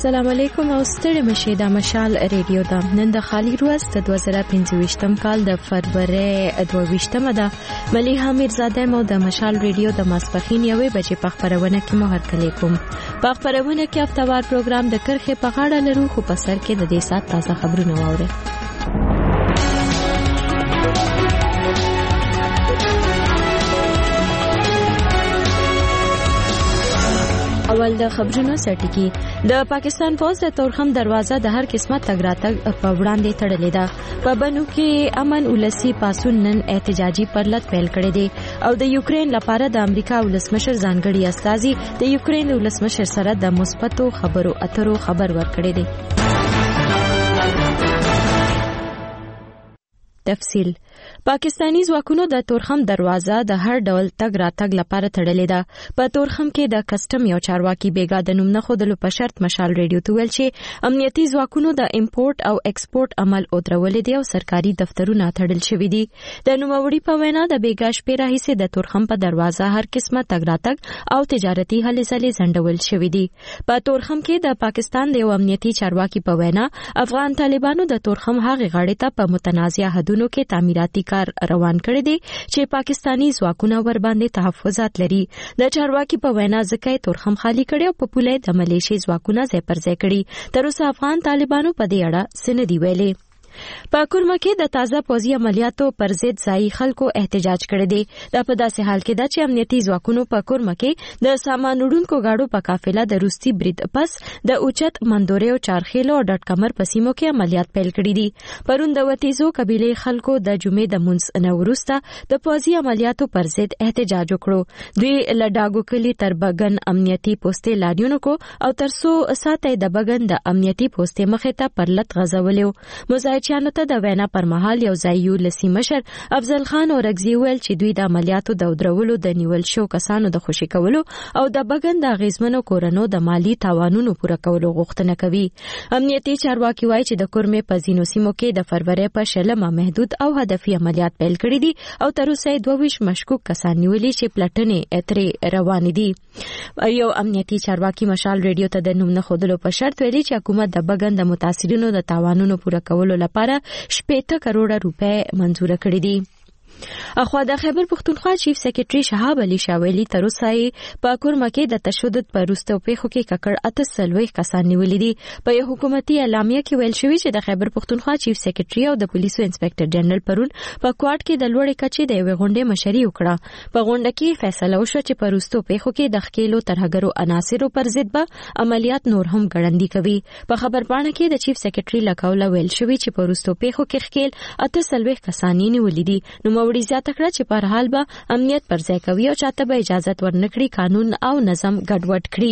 السلام علیکم او ستړي مشه د مشال ریډیو دا نن د خالی ورځ د 2025م کال د فروری 22مه ده. ملیحه میرزاده مو د مشال ریډیو د ماسپخین 1 بجې په خبرونه کې مو هرکلی کوم. په خبرونه کې هفتوار پروګرام د کرخه په غاړه لرو، خو په سر کې د دې سات تازه خبرونه واورئ. اول د خبرونو سرټکی. د پاکستان فوج د تورخم دروازه د هر قسمه تګ راتګ په وړاندې تړلې ده. په بنو کې امن ولسی پاسون نن احتجاجي پرلط پیل کړی دی او د یوکرين لپاره د امریکا ولسمشر ځانګړي استازي د یوکرين ولسمشر سره د مثبتو خبرو اترو خبر ورکړی دی. تفصیل. پاکستانی ځواکونو د تورخم دروازه د هر ډول تګ راتګ لپاره تړلې ده. په تورخم کې د کسٹم یو چارواکي بیګا د نوم نه خودلو په شرط مشال ریډیو ته ویل چې امنیتي ځواکونو د امپورټ او ایکسپورټ عمل اوترولې دي او سرکاري دفترونه تړل شوي دي. د نوموړي په وینا د بیګا شپې راهیسې د تورخم په دروازه هر قسمه تګ راتګ او تجارتي هلې ځلې ځنډول شوي دي. په تورخم کې د پاکستان د یو امنیتي چارواکي په وینا افغان طالبانو د تورخم هغه غاړې ته په متنازع حدونو کې تعمیراتي کار روان کړی دی چې پاکستانی ځواکونه ور باندې تحفظات لري. د چارواکي په وینا ځکه تورخم خالی کړي او په پوله د ملیشي ځواکونه ځای پر ځای کړي. تر اوسه افغان طالبانو په دې اړه څه نه دی ویلي. په کورمه کې د تازه پوځي عملیاتو پر ضد ځای خلکو احتجاج کړی دی. دا په داسې حال کې ده چې امنیتي ځواکونو په کورمه کې د سامان وړونکو گاډو په قافله د روسي برید پس د اوچت مندورې او چارخیلو او ډټ کمر په سیمو کې عملیات پیل کړي دي. پرون د وتیزو قبيله خلکو د جمعې د منځ نه وروسته د پوځي عملیاتو پر ضد احتجاج وکړو. دوی لډاګو کلی تر بغن امنیتي پوسټې لاریون کو او ترسو ساته د بغن د امنیتي پوسټې مخې ته پرلط غزولیو. چانو ته د وینا پر مهال یو ځایو لسی مشر افضل خان اورګزی ویل چې دوی د عملیاتو د درولو د نیول شو کسانو د خوشی کولو او د بغن د غیزمنو کورونو د مالی تاوانونو پوره کولو غوښتنه کوي. امنیتي چارواکي وایي چې د کورمه په زینو سیمو کې د فروری په شلمه محدود او هدفي عملیات پیل کړي دي او تر اوسه 22 مشکوک کسان نیولي چې پلټنې اترې روان دي. یو امنیتي چارواکي مشال ریډیو ته د نوم نه خودلو په شرط ویلي چې حکومت د بغن د متاثرینو د تاوانونو پوره کولو لپاره 80 کروڑه روپے منظور کړې دي. اخوا د خیبر پختونخوا چیف سیکریټری شهاب علي شاویلی تر اوسه په کورمه کې د تشدد پر وروسته پیښو کې ککړ 38 کسان نیولې دي. په یو حکومتي اعلامیه کې ویل شوی چې د خیبر پختونخوا چیف سیکریټری او د پولیسو انسپکټر جنرال پرون په کوارټ کې د لوړې کچې د یو غونډې مشري وکړه. په غونډه کې فیصله وشو چې په وروسته پیښو کې د خکېلو ترهګرو عناصرو پر ضد به عملیات نور هم ګړندې کوي. په خبرپاڼه کې د چیف سیکریټری لکاوله ویل شوی چې په وروسته پیښو کې خکېل 38 کسان نیولې دي. نوموړي زیاته کړه چې په هر حال به امنیت پر ځای کوي او چاته به اجازه ورنکړي قانون او نظم ګډوډ کړي.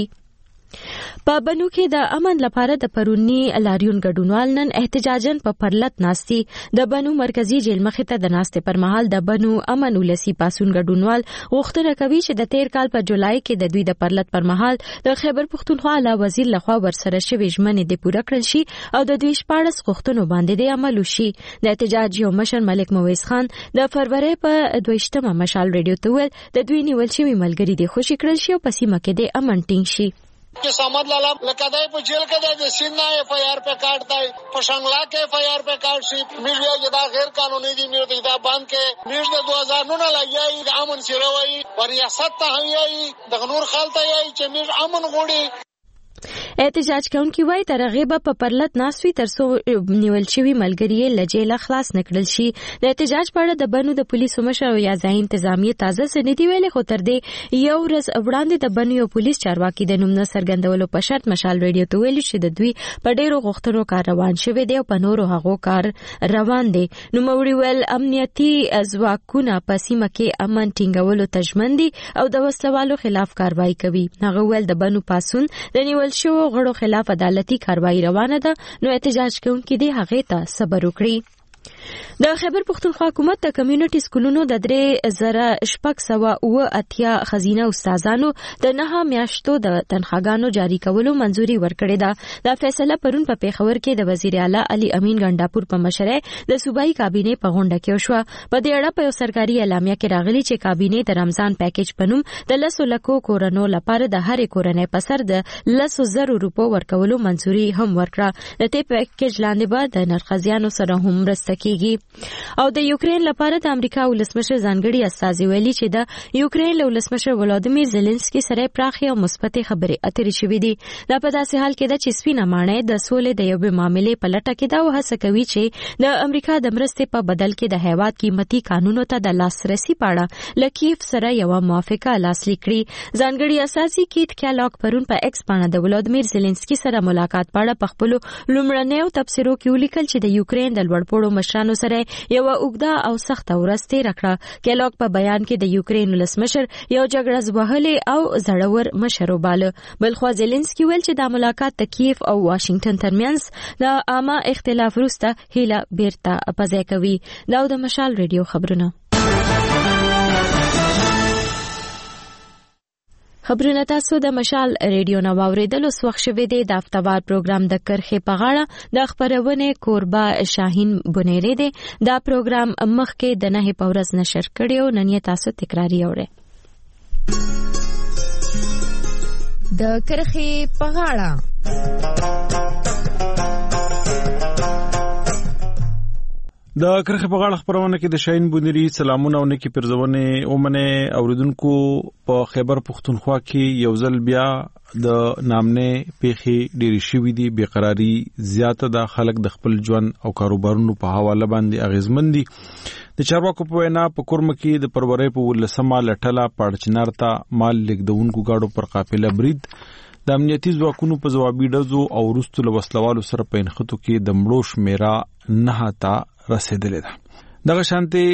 په بنو کې د امن لپاره د پرونی لاریون ګډونوال نن احتجاجن په پرلط ناستي. د بنو مرکزی جیل مخې ته د ناستې پر مهال د بنو امن ولسی پاسون ګډونوال غوښتنه کوي چې د تیر کال په جولای کې د دوی د پرلط پر مهال د خیبر پختونخوا اعلی وزیر لخوا ورسره شوی ژمنې د پوره کړل شي او د دوی 14 غوښتنو باندې د عمل وشي. د احتجاج یو مشر ملک مویز خان د فروری په 22مه مشال ریډیو ته ویل د دوی نیول شوی ملګری د خوشی کړل شي او په سیمه کې د امن ټینګ شي. कि समझ लाला लकदाई पे जेल के दे सीना एफआईआर पे काटता है पशंगला के एफआईआर पे काट सी मीडिया जदा गैर कानूनी दी मीडिया बांध के मीड दे 2000 नु ना लगी अमन सिरवाई रियासत तहई दगनूर खालता है चमीर अमन गोड़ी. احتجاج کوونکي وایي تر هغې به په پرلط ناست وي تر څو نیول شوي ملګري یې له جیله خلاص نه کړل شي. د احتجاج په اړه د بنو د پولیسو مشر او یا ځایي انتظامیې تازه څه نه دي ویلي، خو تر دې یو ورځ وړاندې د بنو یو پولیس چارواکي د نوم نه څرګندولو په شرط مشال ریډیو ته ویلي چې د دوی په ډېرو غوښتنو کار روان شوی دی او په نورو هغو کار روان دی. نوموړي ویل امنیتي ځواکونه په سیمه کې امن ټینګولو ته ژمن دي او د وسلوالو خلاف کاروایی کوي. هغه ویل د بنو پاسون د نیول شوو غړو خلاف عدالتي کاروایی روانه ده، نو احتجاج کوونکي دې هغې ته صبر وکړي. د خیبر پختونخوا حکومت د کمیونټي سکولونو د 3680 خزینه استادانو د 9 میاشتو د تنخواګانو جاری کولو منځوري ورکړې ده. دا فیصله پرون په پیښور کې د وزیر اعلی علي امین ګنڈاپور په مشرۍ د صوبایي کابینې په غونډه کې وشوه. په دې اړه په یو سرکاري اعلامیه کې راغلي چې کابینې د رمضان پیکیج په نوم د 100 لکو کورونو لپاره د هرې کورنۍ په سر د 100,000 روپو ورکولو منځوري هم ورکړه. د دې پیکیج لاندې به د نرخزیانو سره هم مرسته کیږي. او د یوکرين لپاره د امریکا ولسمشر ځانګړي استازي ویلي چې د یوکرين ولسمشر ولادیمیر زيلنسکي سره پراخه او مثبت خبرې اترې شوې دي. دا په داسې حال کې ده چې سپینه ماڼۍ د سولې د یو معاملې په لټه کې دا وهڅه کوي چې د امریکا د مرستې په بدل کې د هیواد قیمتي قانونو ته د لاسرسي پاړه لکیف سره یو موافقه لاسلیک کړي. ځانګړي استازي کیت کالاک پرون په ایکس باندې د ولادیمیر زيلنسکي سره ملاقات پاړه په خپل لومړنیو تبصرو کې ولیکل چې د یوکرين د لوړپوړو مشرانو سره یو اوږده او سخته ورځ تیر کړه. کالاک په بیان کې د یوکرين ولسمشر یو جګړه زبهلې او زړور مشر وباله. بلخو زيلنسکي ویل چې د ملاقات د کیف او واشنگټن ترمنځ د عامه اختلاف وروسته هیله بیرته پځای کوي. دا د مشال ریډیو خبرونه تاسو د مشال ریډیو نو اوریدل اوس وخت شوه دی. د هفتوار پروګرام د کرخې په غاړه د خبرونه کوربه شاهین بنيري دی. دا پروګرام مخکې د 9 په ورځ نشر کړیو. نن یې تاسو تکراری اورئ. د کرخې په غاړه د کرخې په غاړه خبرونه کې د شاهین بنيري سلامونه او نیکی پرزونه اومنه اوریدونکو. په خیبر پختونخوا کې یو ځل بیا د نامنه پیخي ډېری شوې دي. بیقراری زیاته د خلک د خپل ژوند او کاروبارونو په حواله باندې اغیزمن دي. د چارواکو په وینا په کورم کې د پرورې په ولسمه لټلا پړچنارتا مال لیکدونکو گاډو پر قافله برید د امنیتي ځواکونو په جوابي ډزو او رستو لوسلوالو سره په انخطو کې د مړو شمیره 9 ته رسیدلې ده. دغه شانتي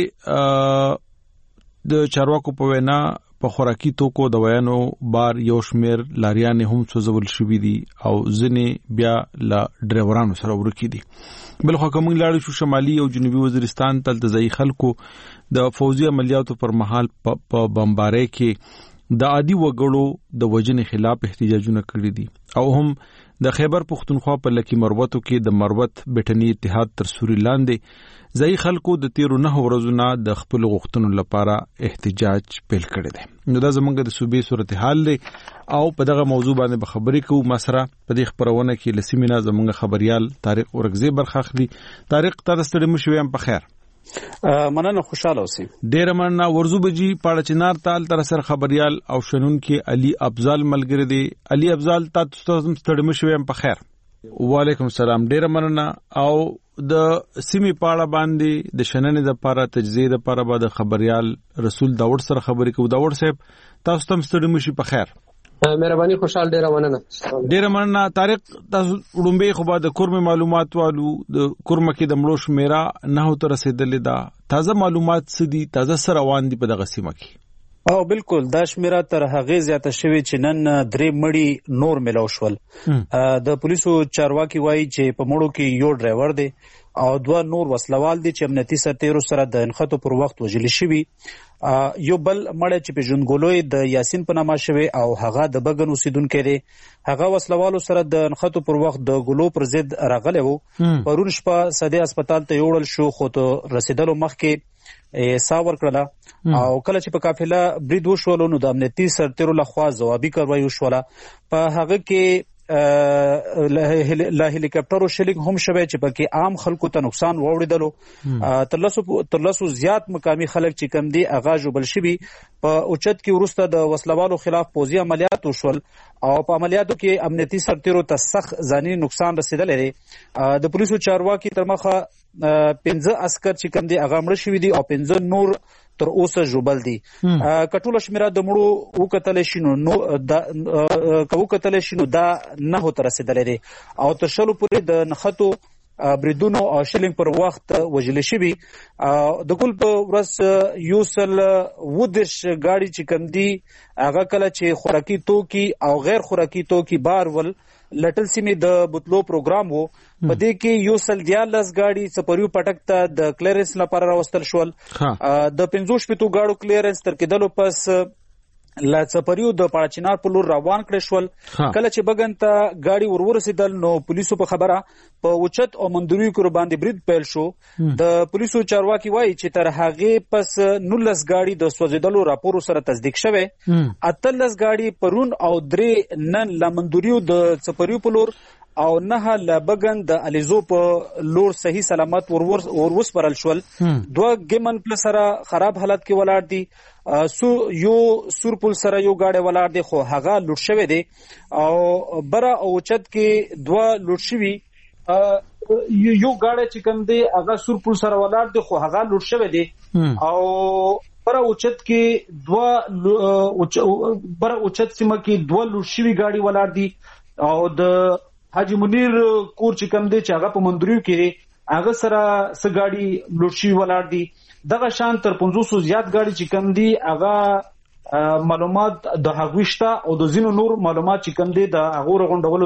د چارواکو په وینا په خوراکي توکو د ویانو بار یو شمیر لاریان هم سوزول شوې دي او ځنې بیا لا ډرایورانو سره ورکی دي. بل خو کوم لاړ شو شمالي او جنوبي وزیرستان تل د ځای خلکو د فوزي عملیاتو پر مهال په بمبارۍ کې د عادي وګړو د وجنې خلاف احتجاجونه کړی دي. او هم د خیبر پختونخوا په لکی مروتو کې د مروت بټنی اتحاد تر سوري لاندې ځای خلکو د 13 ورځو نه د خپل غوښتنو لپاره احتجاج پیل کړی دی. نو دا زمونږ د صوبې صورتحال دی او په دغه موضوع باندې خبرې کوو. مسره په دې خبرونه کې لسیمینا زمونږ خبريال طارق ورغزي برخه اخلي. طارق تاسو ستړي مشوي هم په خیر. مننه خوشاله اوسئ. ډیر مننه. ورزو بجی پاړه چنار تال تر سر خبريال او شنون کې علي افضل ملګری دی. علي افضل تاسو ستړي مشوي هم په خیر. وعلیکم السلام. ډیر مننه. او د سیمې پاړه باندې د شننې د لپاره تجزیه د لپاره به د خبريال رسول داوود سره خبرې کوو. داوود صاحب تاسو تم ستړي مشي په خیر. مهرباني خوشحال ډیر مننه. ډیر مننه. طارق تاسو وړومبه خو به د کورم معلومات والو د کورم کې د مړو شمیره 9 ته رسیدلې ده. تازه معلومات څه دي؟ تازه سره روان دي په دغه سیمه کې؟ او بالکل دا شمیره تر هغه زیاته شوی چې نن 3 مړي نور ملو شول. د پولیسو چارواکي وایي چې په مړو کې یو ډرایور دی او 2 نور وسلوال دي چې امنیتي سرتیرو سره د انخطو پر وخت وژل شوی. یو بل مړی چې په ژوندګولوی د یاسین په نامه شوی او هغه د بګن اوسیدونکو دی. هغه وسلوالو سره د انخطو پر وخت د ګلو پر ضد راغلی وو. پرون شپه صدې هسپتال ته یوړل شو خو ته رسیدلو مخکې ساور کړله. او کله چې په قافله برید وشول نو د امنیتي سرتیرو لخوا ځوابي کاروایی وشوله. په هغه کې له هلیکاپټرو شلیک هم شوی چې پکې عام خلکو ته نقصان ووړیدلو. تر لسو زیات مقامی خلک چې کم دي هغه جوړل شوي. په اوچت کې وروسته د وسلوالو خلاف پوځي عملیات وشول او په عملیاتو کې امنیتي سرتیرو ته سخت ځاني نقصان رسیدلی دی. د پولیسو چارواکي تر مخه 15 عسكر چې کم دي هغه مړه شوي دي او 15 نور تر اوسه جوبل دي. کټوله شمیره د مړو وکتل شنو نو دا 9 تر رسیدلې دي او تر شلو پورې د نخاتو بریدونو او شلینګ پر وخت وجل شوی. د ګل په ورځ یوسل ودش گاډي چې کم دي هغه کله چې خوراکي توکي او غیر خوراکي توکي بار ول لټل سیمې د بوتلو پروګرام وو. په دې کې یو سل 14 ګاډي سپریو پټک ته د کلیرنس لپاره راوستل شول. د 15 شپږ غاړو کلیرنس تر کېدلو پس لا سپریو د پاړچینار په لور روان کړ شول. کله چې بغن ته گاډي ورسېدل نو پولیسو په خبره په اوچت او مندوري کور باندې برید پیل شو. د پولیسو چارواکي وایي چې تر هغه پس 19 گاډي د سوځیدلو راپور سره تصدیق شوه. 18 گاډي پرون او 3 نن لمندوریو د سپریو په لور او نه لبغن د الیزو په لور صحیح سلامت وروس پرل شول. 2 ګمن پل سره خراب حالت کې ولاړ دي. یو سور پل سره یو گاډي ولاړ دي خو هغه لوټ شوی دی او برا او چت کې 2 لوټ شوی. یو گاډي چې کوم دی هغه سور پل سره ولاړ دي خو هغه لوټ شوی دی او برا او چت کې 2 برا او چت سیمه کې 2 لوټ شوی گاډي ولاړ دي او د حاجی منیر کور چې کوم دی چې هغه په مندریو کې هغه سره سګاډي لوټ شوی ولاړ دي. دغه شان تر 500 زیات گاډي چې کوم دي هغه معلومات د هغوښتا او د زینو نور معلومات چې کوم دي د هغه غونډولو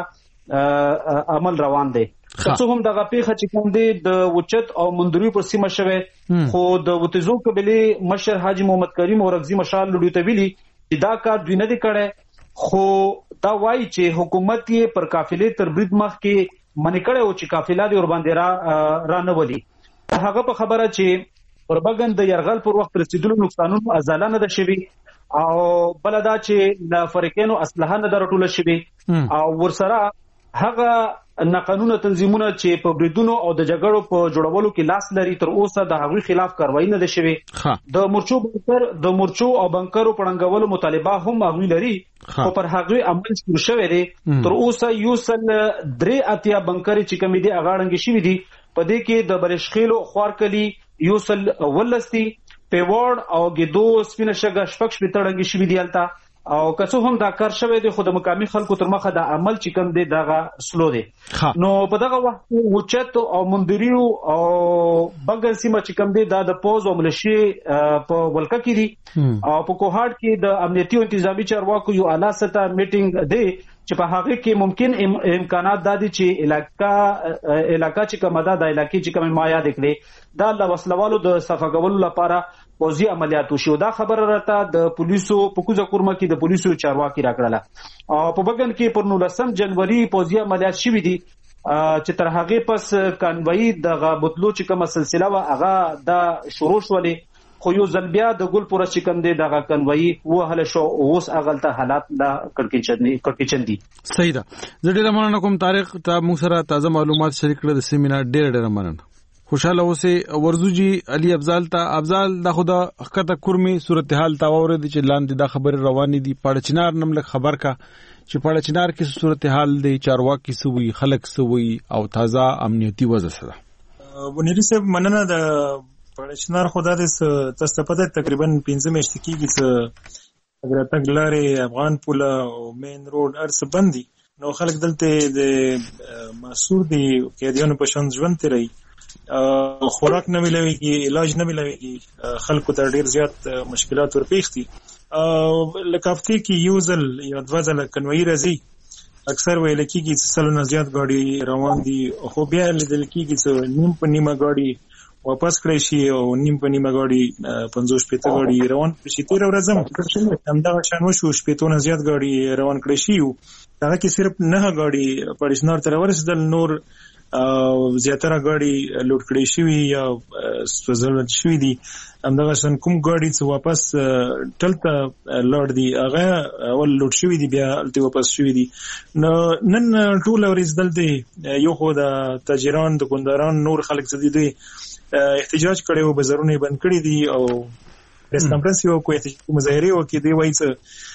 لپاره عمل روان دي. څه هم دغه پیښه چې کوم دي د وچت او مندوري پر سیمه شوه خو د وتزو قبيله مشر حاجی محمد کریم اورغزي مشال لډو ته ویلي چې دا کار دوی نه دی کړی خو دا وایي چې حکومت یې پر قافلې تر برید مخ کې منې کړی او چې قافله دې ور باندې را نه ولي. هغه په خبره چې پر بغن د يرغل پر وخت رسیدلو نقصانونو ازاله نه ده شوی او بلدا چې د فریقینو اسلحه نه درټول شوی او ورسره هغه ناقانونه تنظیمونه چې په بریدونو او د جګړو په جوړولو کې لاس لري تر اوسه د هغوی خلاف کاروایی نه ده شوی. د مورچو او بنکرو پړنګولو مطالبه هم هغوی لري خو پر هغوی عمل شروع شوی دی. تر اوسه یو سل 3 اتیا بنکر چې کوم دي اغاړنګ شوی دي. په دې کې د برشخیلو خوارکلی یو سل ولستی پیوړ او ګدو سپینه شګه شپږ شپږ شوی دی الته او کڅو هم دا کار شوی دی خو د مقامی خلکو تر مخه د عمل چې کوم دی دغه سلو دی. نو په دغه وخت وچت او مندریو او بغل سیمه چې کوم دی د پوز او ملشي په ولکه کې دي او په کوهاټ کې د امنیتي او انتظامی چارواکو یو اعلی سطح میټینګ دی چې په هغه کې ممکن امکانات دادي چې علاقہ چې کومه ده د علاقې چې کومه ما یاد کړي دا د وسلوالو د صفګولو لپاره پوزي عملیات وشو. دا خبره راته د پولیسو په کوزه کورمه کې د پولیسو چارواکي راکړه او په بغن کې پر 19 جنوري پوزي عملیات شوي دي چې تر هغه پس کانوي د بوتلو چې کومه سلسله وا هغه د شروع شولې خو یو ځل بیا د ګل پوره چې کوم دی دغه کانوي وهله شو اوس اغلته حالات لا کړکېچن دي. صحیح ده. زه ډېر مننه کوم طارق ته موږ سره تازه معلومات شریک کړل د سیمینار ډېر مننه. خوشاله اوسه ورزوجي علي افضل د خدا حقیقت کورمي صورتحال تا ورته چې لاندې د خبر رواني دي پړچنار نملک خبر کا چې پړچنار کې صورتحال دی چارواکي سوي خلک سوي او تازه امنیتي وضع سره. ونیری صاحب مننه د پړچنار خدا د تاسو تقریبا 15 میاشتې کېږي چې اگر تګلارې افغان پوله او مین روډ ارس بندي نو خلک دلته د مسعود دی قیدیانو په شان ژوند تیري خوراک نه ملويږي علاج نه ملويږي خلکو ته ډیر زیات مشکلات ورپېښ دي. لکافتی کې یو ځل یا دوه ځله کنوي راځي اکثر ویل کېږي چې سلونه زیات گاډي روان دي خو بیا لیدل کېږي چې نیم په نیمه گاډي واپس کړی شي او نیم په نیمه گاډي 50 پېته گاډي روان شي. 13 ورځې همدا شان وشو شپېتونه زیات گاډي روان کړی شي هغه کې صرف 9 گاډي پړشنار تر ورسېدل نور زیاتره گاډي لوټ کړی شوی یا سوزل شوی دي. همدغه شان کوم گاډي چې واپس ټلته لاړ دي هغه اول لوټ شوی دي بیا الته واپس شوی دي. نن ټول ورزدل دي یو خو د تاجران د کنداران نور خلک زدي دي احتجاج کړي او بازارونه بند کړي دي او پریس کانفرنس یو کوي مظاهره وکړي دی وایي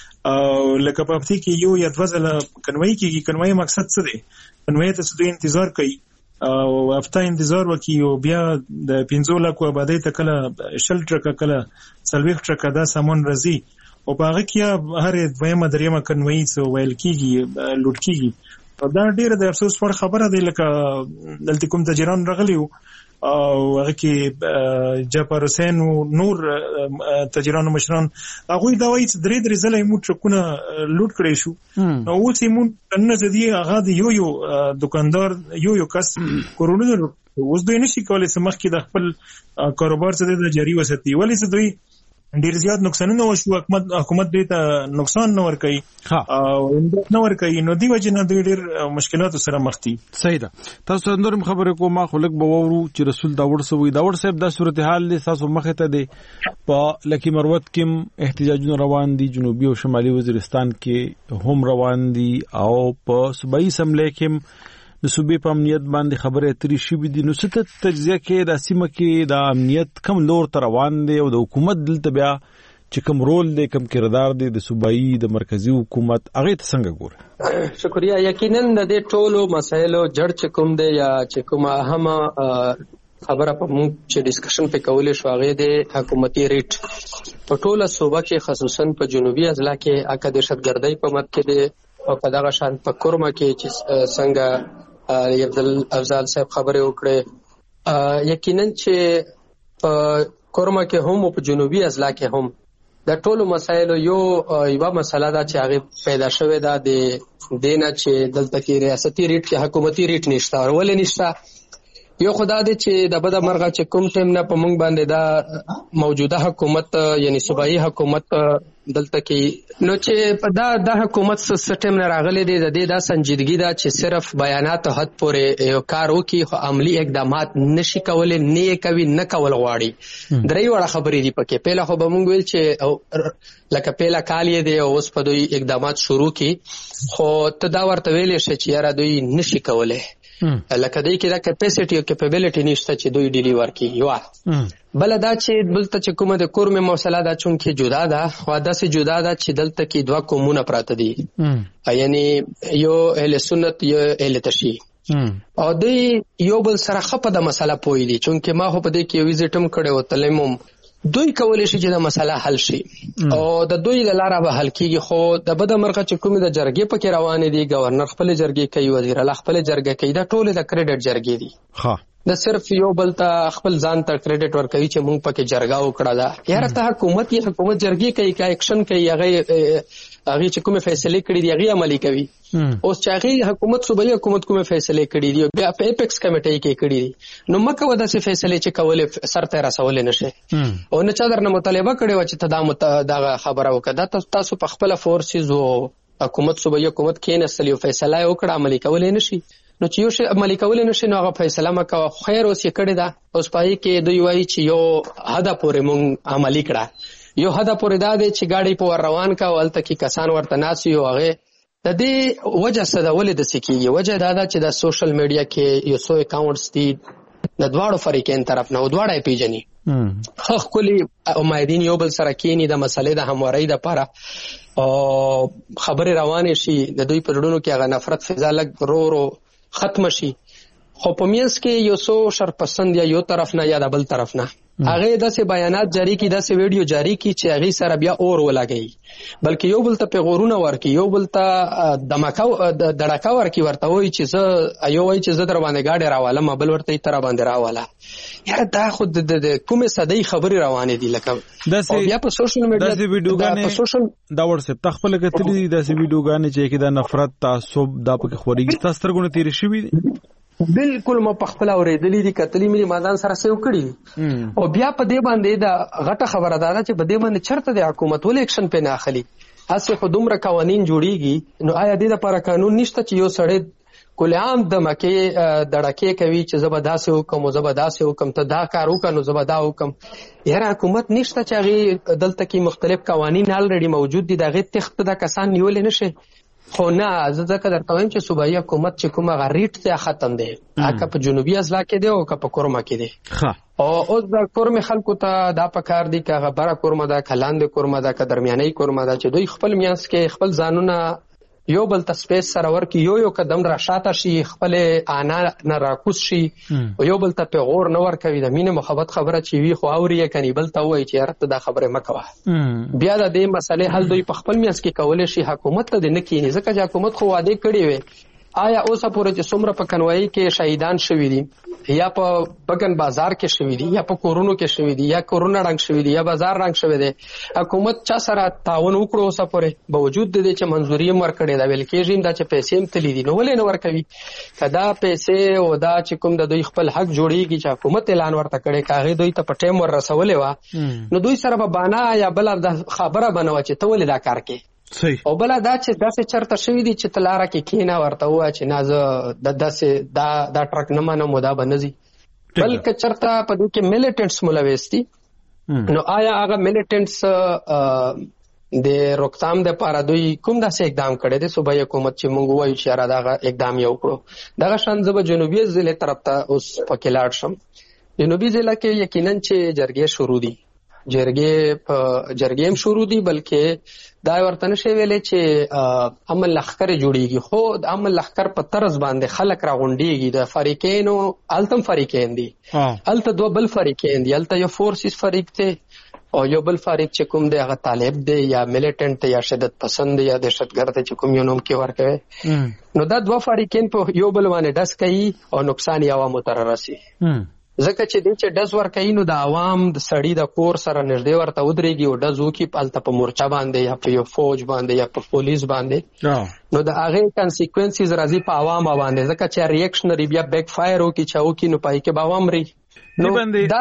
او لکه په پتی کې یو یا دوه ځله کنوي کېږي. کنوي مقصد څه دی؟ کنوي ته څه انتظار کوي او هفته انتظار وکي او بیا د 15 لک آبادی ته کله شل ټرکه کله 40 ټرکه دا سامان راځي او په هغه کې هر دویمه دریمه کنوي څه ویل کېږي لوټ کېږي. دا ډیره د افسوس وړ خبره ده. لکه دلته کوم تاجران راغلیو او هغه کې جعفر حسین او نور تاجرانو مشران هغه دا وایي چې درې ځله یې موږ ټرکونه لوټ کړی شو. نو اوس یې موږ نه زدي هغه یو دکاندار یو کس کورونه اوس دوی نشي کولای چې مخکې د خپل کاروبار څخه د جاری وساتي، ولې چې دوی ډیر زیات نقصانونه وشو، حکومت دوی ته نقصان نه ورکوي او امداد نه ورکوي، نو دی وجه نه دوی ډیر مشکلات سره مخ دي. صحیح ده. تاسو اندورم خبره کوم خلک به وورو چې رسول داوړ سوی داوړ صاحب د صورتحال له تاسو مخه ته دی په لکی مروت کې احتجاجونه روان دي، جنوبي او شمالي وزیرستان کې هم روان دي او په صوبایي اسمبلی کې د صوبې په امنیت باندې خبره اترې شوې دي. نو ست تجزیه کې د سیمه کې د امنیت کم لور تر روان دي او د حکومت دلته بیا چې کوم رول دی کوم کردار دی د صوبایي د مرکزی حکومت هغه ته څنګه ګوري؟ شکریہ. یقینا د دې ټولو مسایلو جړ چې کوم دی یا چې کومه اهمه خبره په موږ چې ډیسکشن په کولې شو هغه د حکومتي ریټ په ټوله صوبه کې خصوصا په جنوبي اضلاع کې اکه دهشتګردۍ په مد کې دی او په دغه شان په کورما کې چې څنګه عبدل افضل صاحب خبره وکړه، یقینا چې په کورما کې هم او په جنوبي اضلاع کې هم د ټولو مسایلو یو مسله ده چې هغه پیدا شوې ده د دینه چې دلته کې ریاستي ریټ کې حکومتي ریټ نشته. ولې نشته؟ یو خدا دې چې د بده مرغه چې کوم ټیم نه په مونږ باندې دا موجوده حکومت یعنی صوبایي حکومت دلته کې نو چې په دا حکومت سیستم نه راغلي دي د دې دا سنجیدګي دا چې صرف بیانات حد پورې یو کار وکي خو عملی اقدامات نشي کولای، نه کوي، نه کول غواړي. درې وړه خبرې دي پکې. پهله خو به مونږ ویل چې لکه پهله کال یې دی او اوس په دوی اقدامات شروع کی، خو ته دا ورته ویلې شې چې یاره دوی نشي کولای، لکه دای کې دا کیپاسټي او کیپابیلیټي نشته چې دوی ډیلیور کوي. یو بل دا چې دلته چې کومه د کورمه موصله دا چونکه جدا ده، خو دا سه جدا ده چې دلته کې دوه قومونه پراته دي، یعنی یو اهل سنت یو اهل تشیع او دوی یو بل سره خپه د مسله پوي دي. چونکه ما خو په دې کې ویزټم کړو او تلمم دوی کولای شي چې دا مسله حل شي او د دوی لاره به حل کیږي. خو د بده مرغه چې کومه د جرګې پکې روانې دي، گورنر خپل جرګې کوي، وزیر اعلی خپل جرګې کوي، دا ټول د کریډټ جرګې دي. ها د صرف یو بل ته خپل ځان ته کریډټ ورکوي چې مونږ پکې جرګه وکړه. دا یاره ته حکومت جرګې کوي کا اکشن کوي، هغه چې کومه فیصله کړې دي هغه عملي کوي. اوس چې هغه حکومت صوبایي حکومت کومه فیصله کړې دي بیا په اپیکس کمیټې کې کړې دي، نو مکه ودا سي فیصله چې کوله سر ته رسول نشي او نه چا درنه مطالبه کړي و چې ته دا خبره وکړه. تاسو په خپل فورسز او حکومت صوبایي حکومت کې نسلی فیصله وکړه عملي کولای نشي، نو چې یو شی عملي کولای نشي نو هغه فیصله مکه خیر اوس یې کړی دا. اوس پای کې دوی وایي چې یو حدا پورې مونږ عملي کړه، یو حدا پورې دا دی چې گاډي په روان کا ولته کې کسان ورته ناسي او هغه د دې وجه څه ده. ولې د سکیږي وجه دا ده چې د سوشل میډیا کې یو سو اکاونټس دي د دواړو فریقین طرف نه، دواړه پیژني خو کلی امیدین یو بل سره کینی د مسلې د همواري د لپاره او خبره روانه شي، د دوی په ډونو کې هغه نفرت فضا لګ رو ختم شي. خو په میانس کې یو سو شرپسند یا یو طرف نه یا د بل طرف نه هغه داسې بیانات جاری کی، داسې ویډیو جاری کی چې هغه سره بیا اور ولاګي، بلکې یو بل ته پیغورونه ورکی، یو بل ته دړکا ورکی، ورته وایي چې زه یو وایي چې زه در باندې گاډي راوالم، بل ورته تر باندې راواله. یاره دا خود د کومه صدای خبري روانه دي لکه بیا په سوشل میډیا داسې ویډیوګانې دا ورسه تخپل کتلې داسې ویډیوګانې چې کې دا نفرت تعصب دا پکې خوريږي. تاسو ترګونه تیر شوی بالکل ما پخپل اوریدلې دي، کتلې مې مادان سره سیو کړی او بیا په دې باندې دا غټه خبره ده چې په دې باندې چرته د حکومت ول اکشن په نه اخلي. اسه خو دومره قوانين جوړیږي نو آیا دې لپاره قانون نشته چې یو سړی کله عام د مکه دړکې کوي چې زبرداسي حکم او زبرداسي حکم ته دا کار وکړو زبردا حکم. یاره حکومت نشته چې هغه دلته کې مختلف قوانين الریډي موجود دي، دغه تخت د کسان نیول نشي. خو نه زه ځکه درته وایم چې صوبایي حکومت چې کومه غریټ ته ختم دی، اګه په جنوبي اضلاع کې دی او په کورما کې دی. او اوس د کورمه خلکو ته دا پکار دي چې غبره کورما دا کلاند کورما دا که درمیاني کورما دا چې دوی خپل میانس کې خپل ځانونه یو بل تسپیس سره ورکی، یو قدم را شاته شي، خپل انا نه راکوس شي او یو بل ته پیغور نه ورکوي. د مینه محبت خبره چې وی خو اوري کني بل ته وایي چې یاره دا خبره مکوه. بیا د دې مسلې حل دوی په خپل میانس کې کولای شي، حکومت ته نه کینی ځکه چې حکومت خو وعده کړی وي. آیا اوسه پورې چې څومره په کنوایي کې شهیدان شوي دي یا په بګن بازار کې شوی دي یا په کورونو کې شوی دي یا کورونا رنګ شوی دي یا بازار رنګ شوی دی، حکومت چا سره تعاون وکړو اوسه پورې باوجود د دې چې منځوري ورکړي دا ویل کېږي دا چې پیسې هم تللی دي نو ولې نه ورکوي؟ کدا پیسې او دا چې کوم د دوی خپل حق جوړیږي چې حکومت اعلان ورته کړي کاغه دوی ته په ټیم ور رسولې وا نو دوی سره به بانا یا بل د خبره بنو چې ته ولې دا کار کوي صحیح. او بل دا چې داسې چرته شوی دي چې تلاره کې کینا ورته وا چې نازه د داسې دا ټرک نه منم دا بنځي، بلکې چرته په دې کې میلیټنټس ملوث دي نو آیا هغه میلیټنټس د روکتام د پاره دوی کوم داسې اقدام کړي دي صوبایي حکومت چې موږ وایو چې را دا اقدام یو کړو؟ دغه شان زب جنوبي ضلع طرف ته اوس پکې لاړ شم. جنوبي ضلع کې یقینا چې جرګې شروع دي، جرګې هم شروع دي، بلکې دا ورته نشي ویلې چې امن لخر جوړیږي، خو د امن لخر په طرز باندې خلک راغونډيږي. د فریقینو التم فریقین دي، الته دوه بل فریقین دي، الته یو فورسز فریق ته او یو بل فریق چې کوم دی هغه طالب دی یا میلیټنټ یا شدت پسند یا دهشتګرد چې کوم یو نوم کې ورکوي نو دا دوه فریقین په یو بل باندې ډس کوي او نقصان یې عوامو ته راسي. ځکه چې دې چې ډز ورکوي نو د عوام د سړی د کور سره نږدې ورته ودرېږي او ډز وکړي هلته په مورچه باندې یا په یو فوج باندې یا په پولیس باندې نو د هغې کانسیکوینسز راځي په عوامو باندې، ځکه چې ریاکشنري بیا بیک فایر وکړي چې وکړي نو پای کې به عوام مري. دی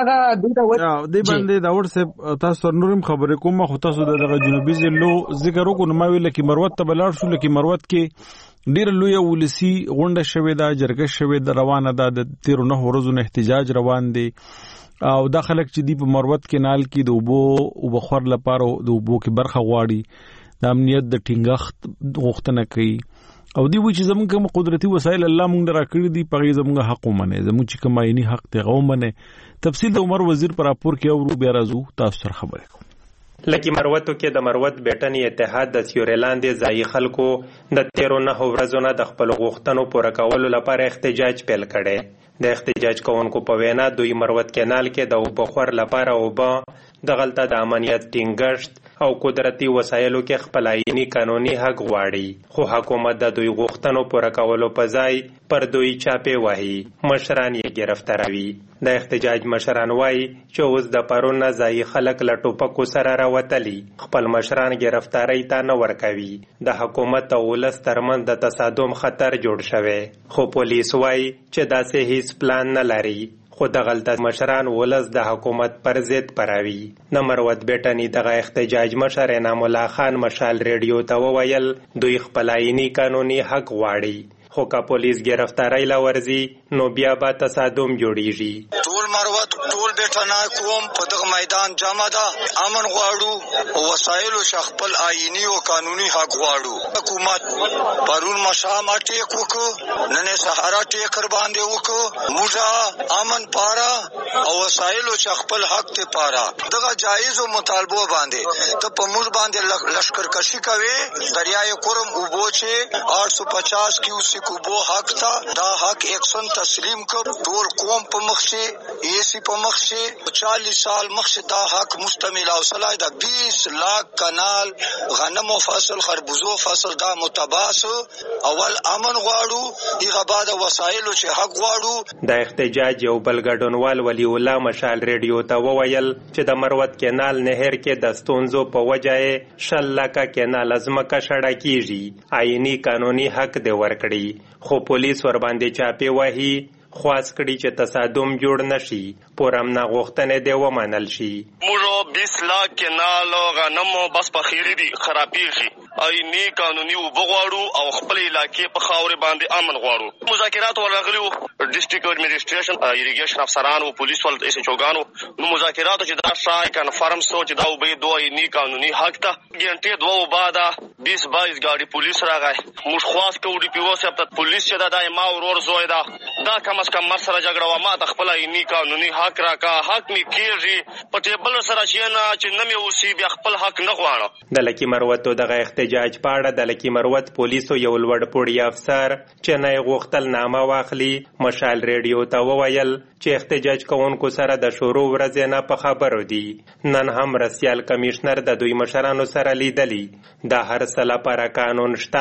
باندې داور صاحب تاسو نورم خبرې کوم خو تاسو دغه جنوبي ضلع ذکر وکړو نو ما ویل کې مروت ته بلار شو لکه مروت کې ډیر لوی ولسی غونډه شوې ده، جرګه شوې ده، روانه ده، د 13 ورځو احتجاج روان دي او دا خلک چې دی په مروت کې نال کې د اوبو او بخور لپاره د اوبو کې برخه غواړي، د امنیت د ټینګښت غوښتنه کوي او دی و چې زمونږ کوم قدرتي وسایل الله مونږ راکړي دي په زمونږ حق ومنه، زمونږ چې کوم عیني حق ته غومنه. تفصیل د عمر وزیر پر راپور کې او بیا راځو تاسو سره خبرې کوم. لکه مروتو کې د مروت بیٹنی اتحاد د سیورلاندې ځای خلکو د 13 ورځو نه د خپل غوښتنو پوره کولو لپاره احتجاج پیل کړي. د احتجاج کوونکو په وینا دوی مروت کینال کې د اوبو خور لپاره اوبه د غلطه د امنیت ټینګښت او قدرتي وسایلو کې خپل عیني قانوني حق غواړي، خو حکومت د دوی غوښتنو پوره کولو په ځای پر دوی چاپې وهي، مشران یې گرفتاروي. د احتجاج مشران وایي چې اوس د پرون نه ځای خلک له ټوپکو سره راوتلي، خپل مشران گرفتاری ته نه ورکوي. د حکومت او ولس ترمنځ د تصادم خطر جوړ شوی، خو پولیس وایي چې داسې هیڅ پلان نه لري، خو د غلطه مشران ولس د حکومت پر ضد پراوي. د مروت بیٹنی دغه احتجاج مشر انعام الله خان مشال ریډیو ته وویل دوی خپل عیني قانوني حق غواړي، خو که پولیس گرفتاری لورځي نو بیا به تصادم جوړیږي. ټول مروت ټول بیٹنا کوم په دغه میدان جمع ده، امن غواړو او وسایلو خپل عیني او قانوني حق غواړو. حکومت پرون مشام ټیک وکړو، نن سهارا ټیک کر باندې وکړو، موږ امن پاره او وسایلو خپل حق ته پاره دغه جایز او مطالبه باندې ته په موږ باندې لشکر کشي کوي. دریای کورم او بوچه 850 کیو کوبو حق تا دا حق ایکشن تسلیم کړ، ټول قوم په مخ شي، ایسی په مخ شي، 40 سال مخ شي دا حق مشتمل او صلاح دا 20 لاکھ کنال غنمو فصل خربوزو فصل دا متباس اول امن غواړو، ایغه بعد وسایلو چې حق غواړو. د احتجاج یو بل ګډونوال ولی الله مشال ریډیو ته وویل چې د مروت کینال نهر کې د ستونزو په وجه 10 لکه کینال ازمکه شړه کیږي، عیني قانوني حق دی ورکړي، خو پولیس ور باندې چاپې وهي، خواست کړي چې تصادم جوړ نشي، پورمنا غوښتنې دی ومنل شي. موږ 20 لاکھ کینال غنمو بس په خیری دي خرابېږي، عیني قانوني وبغواړو او خپل علاقې په خاورې باندې امن غواړو. مذاکرات ورغلیو ډیسټریکټ ایڈمنسټریشن ایریګیشن افسران او پولیس ول ایس چوغانو نو مذاکرات چې دا شای کنفرم سو چې دا به دوه عیني قانوني حق ته ګنټه دوه بعد 20-22 गाड़ी पुलिस راغی. موږ خواست کوو ډي پی او صاحب ته پولیس چې دا ما ورور زوی دا کم از کم مر سره جګړه و ما د خپل عیني قانوني حق راکا، حق می کیږي په ټیبل سره چې نه مې اوسې بیا خپل حق نه غواړم. د لکی مروت دغه احتجاج پاړه د لکی مروت پولیسو یو لوړ پوړی افسر چې نه غوښتل نامه واخلي مشال ریډیو ته وویل چې احتجاج کوونکو سره د شروع ورځې نه په خبرو دي. نن هم رسیال کمشنر د دوی مشرانو سره لیدلی، د هر څه لپاره قانون شته،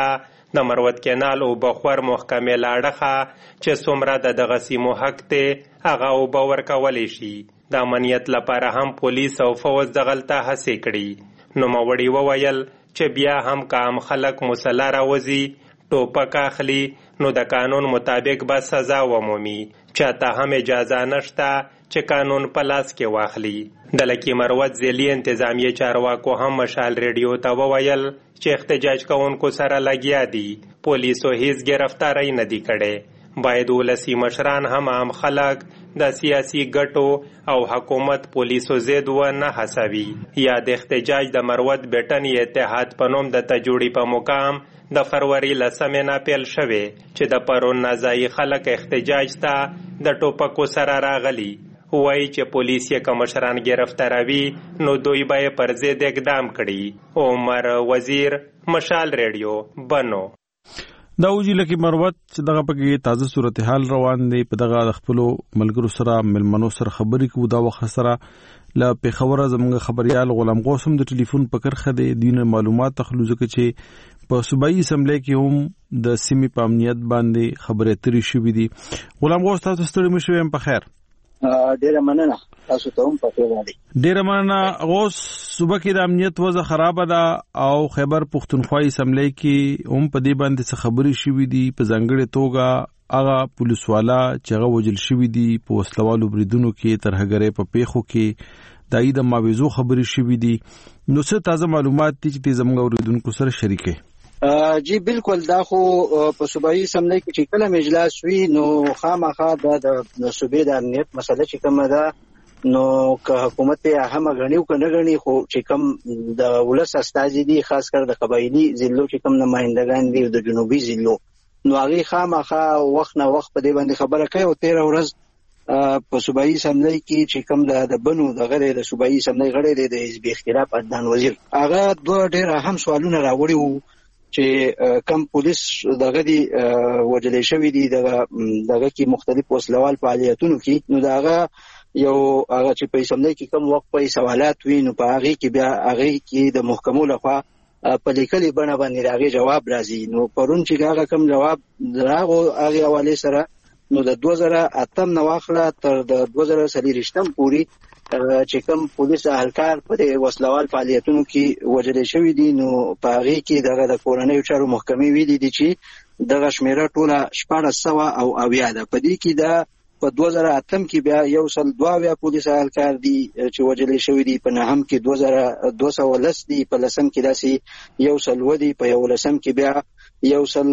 د مروت کینال او بخور محکمې لاړخه چې څومره د دغه سیمو حق دی هغه اوبه ورکولی شي. د امنیت لپاره هم پولیس او فوج دغلته هڅې کړي. نوموړي وویل چې بیا هم که عام خلک مسله راوځي ټوپک اخلي نو د قانون مطابق به سزا ومومي. چاته هم اجازه نشته چې قانون په لاس کې واخلي. د لکي مروت ضلعي انتظامیه چارواکو هم مشال ریډیو ته وویل چې احتجاج کوونکو سره لګیا دي. پولیسو هیڅ گرفتاری نه دی کړی. باید ولسی مشران هم عام خلک د سیاسي ګټو او حکومت پولیسو ضد و نه هڅوي. یا د احتجاج د مروت بیټن اتحاد په نوم د تجوړي په مقام د فروری 10 نه پیل شوی چې د پرون نازای خلک احتجاج ته د ټوپکو سره راغلي. وایي چې پولیس یې که مشران گرفتاروي نو دوی به پر ضد اقدام کړي. عمر وزیر، مشال ریډیو، بنو. دا وجی لکه مروت چې دغه پکې تازه صورتحال روان دی. په دغه د خپل ملګرو سره ملمنو سره خبرې کوو. دا وخت سره له پیښوره زموږ خبريال غلام غوسم د ټلیفون په کرخه دی دینه معلومات تخلو ځکه چې په صوبایي اسمبلی کې هم د سیمې په امنیت باندې خبرې اترې شوې دي. غلام غوس تاسو ستړي مشوي هم په خیر؟ ډیره مننه. تاسو ته هم په خیر وایي. ډیره مننه. غوس صوبه کې د امنیت وضع خراب ده او خیبر پختونخوا اسمبلی کې هم په دې باندې څه خبرې شوې دي. په ځانګړې توګه هغه پولیس والا چې هغه وجل شوی دي په وسلوالو بریدونو کې ترهګرۍ په پیښو کې دای د ماویزو خبرې شوې دي. نو څه تازه معلومات دي چې زموږ اوریدونکو سره شریکه؟ جی بالکل. دا خو په صوبایي اسمبلی کې چې کله مجلس وی نو خامخا د صوبې د امنیت مسله چې کومه ده نو که حکومت اهمه غنیو کنه غنی خو چې کوم د ولس استازي دي خاص کر د قبایلی ضلعو چې کوم نمائندگان دي د جنوبي ضلعو نو هغه خامخا وخت نه وخت په دې باندې خبره کوي. او 13 ورځ په صوبایي اسمبلی کې چې کوم د بنو د غړي د صوبایي اسمبلی غړي د حزب اختلاف عدنان وزیر هغه دوه ډېر اهم سوالونه راوړي وو چې کم پولیس دغه دی وجلې شوی دي دغه کې مختلف وسلوال فعالیتونو کې نو دغه یو هغه چې په اسمبلی کې کم وخت په سوالات وي نو په هغه کې بیا هغه کې د محکمو لخوا په لیکلي بڼه باندې هغه جواب راځي. نو پرون چې هغه کم جواب راغو هغه حواله سره نو د 2008 نو واخله تر د 2023 پورې چې کوم پولیس اهلکار په وسلوال فعالیتونو کې وجلې شوی دي نو په هغه کې دغه د کورنۍ چارو محکمې ویلي دي چې دغه شمیره ټوله 1400 او اویا ده. په دې کې دا په 2008 کې بیا یو سل 22 پولیس اهلکار دي چې وجلې شوی دي. په نهم کې 2210 دي. په لسم کې داسې یو سل ودی. په یو لسم کې بیا یو سل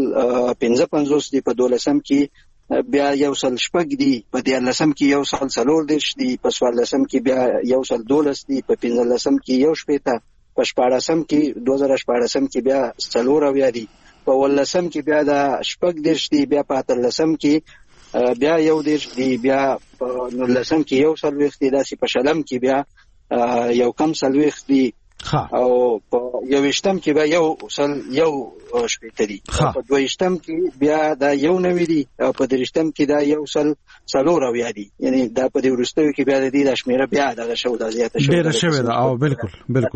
55 دي. په دولسم کې بیا یو سل شپږ دي. په 13 کې یو سل 40 دي. په 14 کې بیا یو سل 12 دي. په 15 کې یو شپېته. په 14 کې 2014 کې بیا 40 دي. په 19 کې بیا د شپږ دي. بیا په 13 کې بیا یو دي. بیا په 19 کې یو سل وخت دي. داسې په شلم کې بیا یو کم سل وخت دي. او په 21 کې بیا یو سل یو شپېته دي. په 22 کې بیا دا یو نوي دي. او په 23 کې دا یو سل 40 دي. یعنی دا په دې ورستوي کې بیا د دې د شمیره بیا دغه شو د زیاته شو ډیره شوی ده. او بالکل نو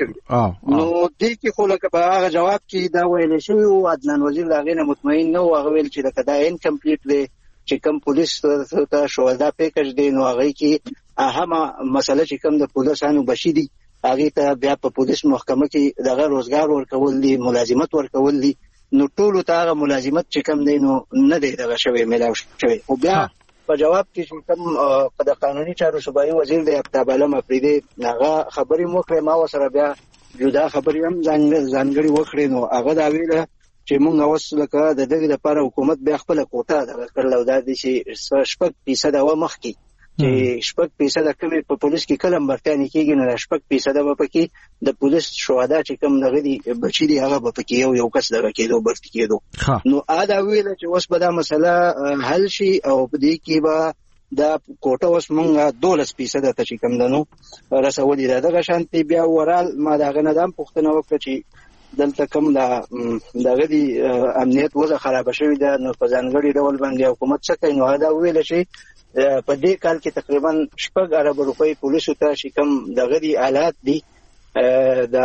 دې کې خو لکه په هغه جواب کې دا ویل شوی او عدنان وزیر لاغې نه مطمئن نه و. هغه ویل چې دا کدا انکمپلیټ دی چې کوم پولیس ته شوالدا پیکج دی نو هغه کې اهمه مسله چې کوم د پولیسانو بشي دي هغه ته بیا په پولیس محکمه کې دغه روزګار ورکول دي ملازمت ورکول دي. نو ټول ته هغه ملازمت چې کوم دی نو نه دی دغه شوی ملاو شوی. او بیا په جواب کې چې کوم د قانوني چارو صوبایي وزیر د افتاب علم افریدي هغه خبرې مو کړې ما وسره بیا جدا خبرې هم ځانګړي وکړې. نو هغه دا ویل چې مونږ اوس لکه د دغه لپاره حکومت بیا خپل کوټه دغه کړل او دا د چې 6% و مخکي چې 6% کمی په پولیس کې کلم برتانی کېږي نو 6% به پکې د پولیس شهدا چې کوم دغه دي بچی دي هغه به پکې یو کس دغه کېدو برت کېدو. نو ادا ویل چې اوس به دا مسله حل شي او په دې کې به دا کوټه اوس مونږه 12% ته چې کوم دنو رسولي دغه شانتي بیا ورال ما دغه ندام پښتنه وکړي چې دلته کوم دغه دی امنیت وضع خراب شوی ده نو په ځانګړي ډول باندې حکومت څه کوي. نو دا ویل شي په دې کال کې تقریبا 6 ارب روپۍ پولیسو ته چې کوم دغه دی آلات دي د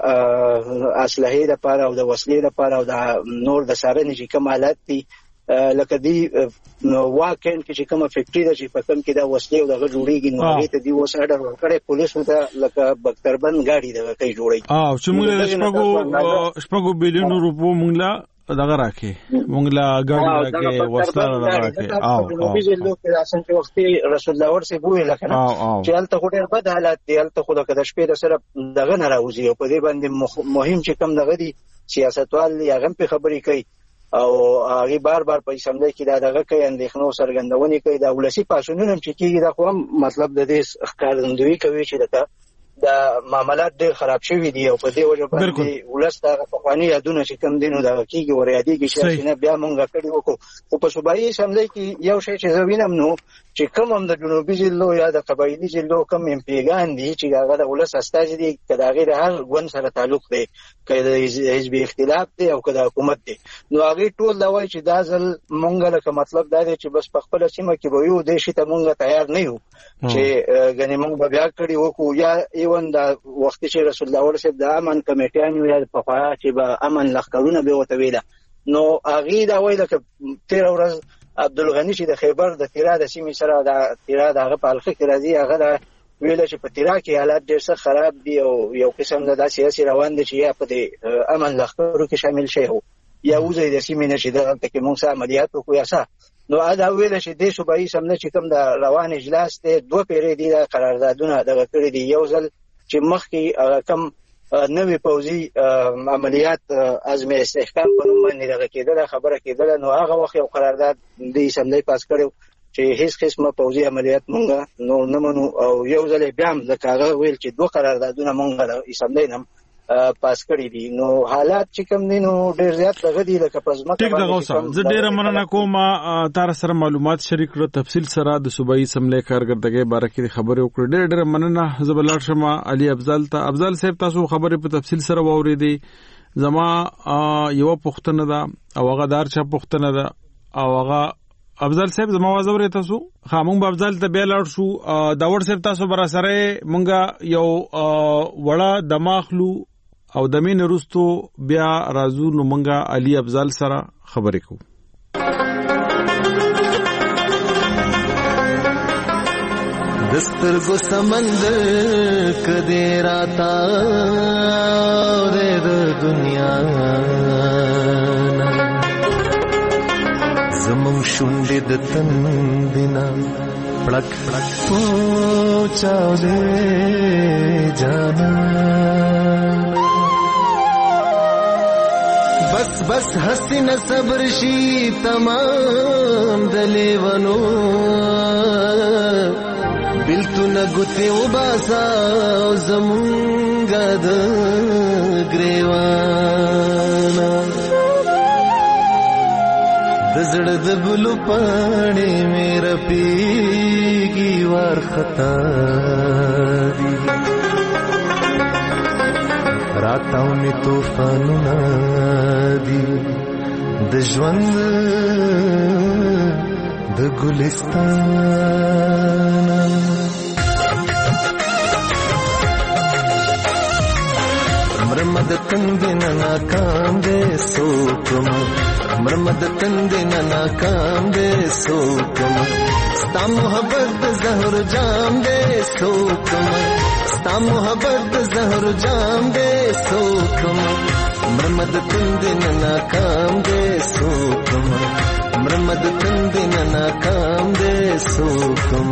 اسلحې لپاره او د وسلې لپاره او د نور د څارنې چې کوم آلات دي لکه دی واکن کې چې کومه فیکټری ده چې په کوم کې دا وسلې او دغه جوړیږي نو هغه ته دی اوس اډر ورکړي پولیسو ته لکه بختربند گاډي دغه کوي جوړي چې موږ شپږ بیلیون روپو موږ دغه راکې موږ لا غاډي راکې وسله راکې او په دې لوک کې اسان چې وخت رسول الله ورسې بوې لکه چې هلته خو ډېر بد حالات دي هلته خو د شپې سره دغه نه راوځي او په دې باندې مهم چې کوم دغه دي سیاستوال یې هغه په خبرې کوي او هغه بار په اسمبلی کې دغه کوي اندېښنو څرګندونې کوي د ولسی پاسونو چې کېږي دا خو مطلب د دې ښکارندوی کوي چې د معاملات ډېر خراب شوي دي او په دې وجه باندې ولسته پخوانی یادونه چې کوم دینو دا کېږي او ریادېږي چې نه بیا مونږ کړي وکړو او په صوبایي اسمبلی کې یو شی چې زه وینم نو چې کوم هم د جنوبي ضلعو یا د قبایلي ضلعو کوم امپیګان دي چې هغه د ولس استازي دي که د هغې د هر ګوند سره تعلق دی که د حزبي اختلاف دی او که د حکومت دی نو هغې ټول دا وایي چې دا ځل مونږ لکه مطلب دا دی چې بس په خپله سیمه کې به یو دې شي ته مونږ تیار نه یو چې ګنې مونږ به بیا کړي وکړو یا ایون دا وختي چې رسول الله صاحب د امن کمیټیان یو یا پخوا چې به امن لښکرونه به ورته ویله نو هغې دا وایي لکه تېره ورځ عبدالغني چې د خیبر د تیرا د سیمې سره د تیرا د هغه په حلقه کې راځي هغه د ویله چې په تیرا کې حالات ډېر څه خراب دي او یو قسم د داسې هسې روان دي چې یا په دې امن لښکرو کې شامل شي او یا وځئ د سیمې نه چې دلته کې موږ څه عملیات وکړو یا څه نو دا ویله چې دې صوبایي اسمبلی چې کوم د روان اجلاس دی 2 پیرې دي د قراردادونه دغه کړي دي یو ځل چې مخکې کم نوې پوځي عملیات عزم استحکام په نوم باندې دغه کېدله خبره کېدله نو هغه وخت یو قرارداد د اسمبلی پاس کړی چې هیڅ قسمه پوځي عملیات مونږ نور نه منو او یو ځل بیا هم ځکه هغه ویل چې 2 قراردادونه مونږ د اسمبلی نه پاس کړی دي نو حالات چې کوم دي نو ډېر زیات دغه دي لکه په ځمکه ټیک دغه اوسه زه ډېره مننه کوم تار سره معلومات شریک کړو تفصیل سره د صوبایي اسمبلی کارګردګۍ باره کې خبرې وکړې ډېر مننه زه بلار شمه علي افضل صاحب تاسو خبرې په تفصیل سره واورېدې زما یو پوښتنه ده او هغه دار چا پوښتنه ده او هغه افضل صاحب زما आवाज اورئ تاسو خامون به افضل ته بیا لاړ شو داور صاحب تاسو برا سره مونږه یو وړه دماغلو او د مين رستو بیا رازو نو مونږه علي افضل سره خبرې کوو دسترګو سمندر کدی راتا د دنیا زمون شونډې د تندنا پړک پړک پوچاو دې جانا بس حسین صبر شي تمام دلیونو بلتو نګوتې وباسا زمونږه د ګریوانا د زړه د بلو پاڼې مې رپېږي وارخطا دي راتاو مې طوفانونه دي د ژوند د ګلستان مرمد تندنا ناکام دے سوکم مرمد تندنا ناکام دے سوکم ستا محبت زہر جام دے سوکم ستا محبت زہر جام دے سوکم مرمد تندنا ناکام دے سوکم مرمد تندنا ناکام دے سوکم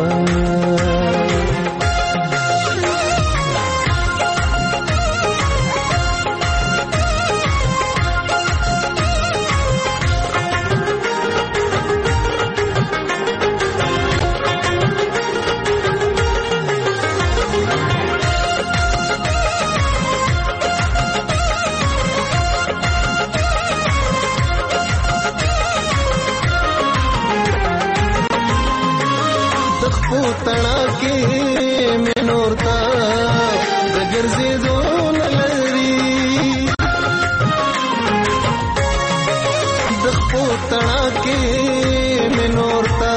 تڑا کے میں نورتا دگر سے دون لری دخپو تڑا کے میں نورتا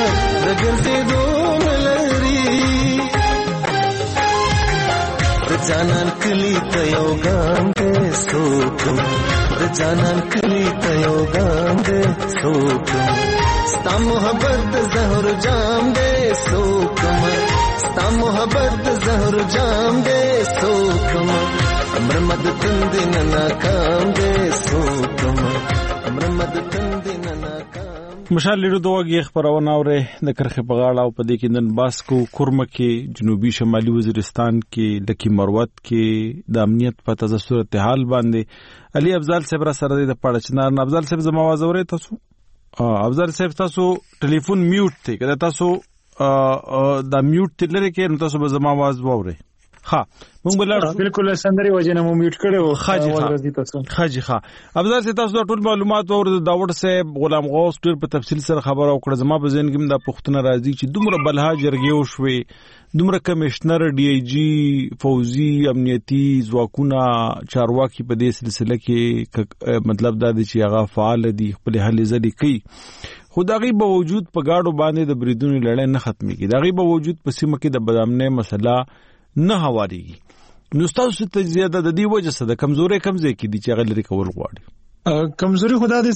دگر سے دون لری جانان کلی ته یو ګام دې سوکم د جانان کلی ته یو ګام دې سوکم ستا محبت د زهر جام دې سوکم ستا محبت د زهر جام دې سوکم امر مد تند نه ناکام دې سوکم امر مد تند نه ناکام. مشال لیدو دوغه خبرونه اوره د کرخه په غاړه او په دې کې نن باسکو کورمه کې جنوبي شمالي وزیرستان کې لکی مروت کې د امنیت په تازه صورتحال باندې علي افضل صاحب را سره د پړچنار افضل صاحب زما आवाज اورئ تاسو افضل صاحب تاسو ټلیفون میوټ دی کله تاسو دا میوټ لري کې نو تاسو به زما आवाज واورئ. ها مونږ بلار بالکل سندري وجنه مو میوټ کړو خاجي ها افضل صاحب تاسو ټول معلومات اور د داوود صاحب غلام غوث ډیر په تفصیل سره خبره وکړه. زما په ذهن کې د پښتون راځي چې دومره بلها جرګیو شوي دومره کمشنر ډي اي جي فوزي امنیتي ځواکونه چارواکي په دې سلسله کې مطلب دا دی چې هغه فعال دي خپل هلې ځلې کوي خو دغه باوجود په گاډو باندې د بریدونو لړۍ نه ختميږي. دغه باوجود په سیمه کې د بدامنۍ مسله نه هواريږي. نو تاسو ته زیاده د دې وجه څه د کمزوري کمزې کې دي چې هغه لري کول غواړي کمزوري خدا دې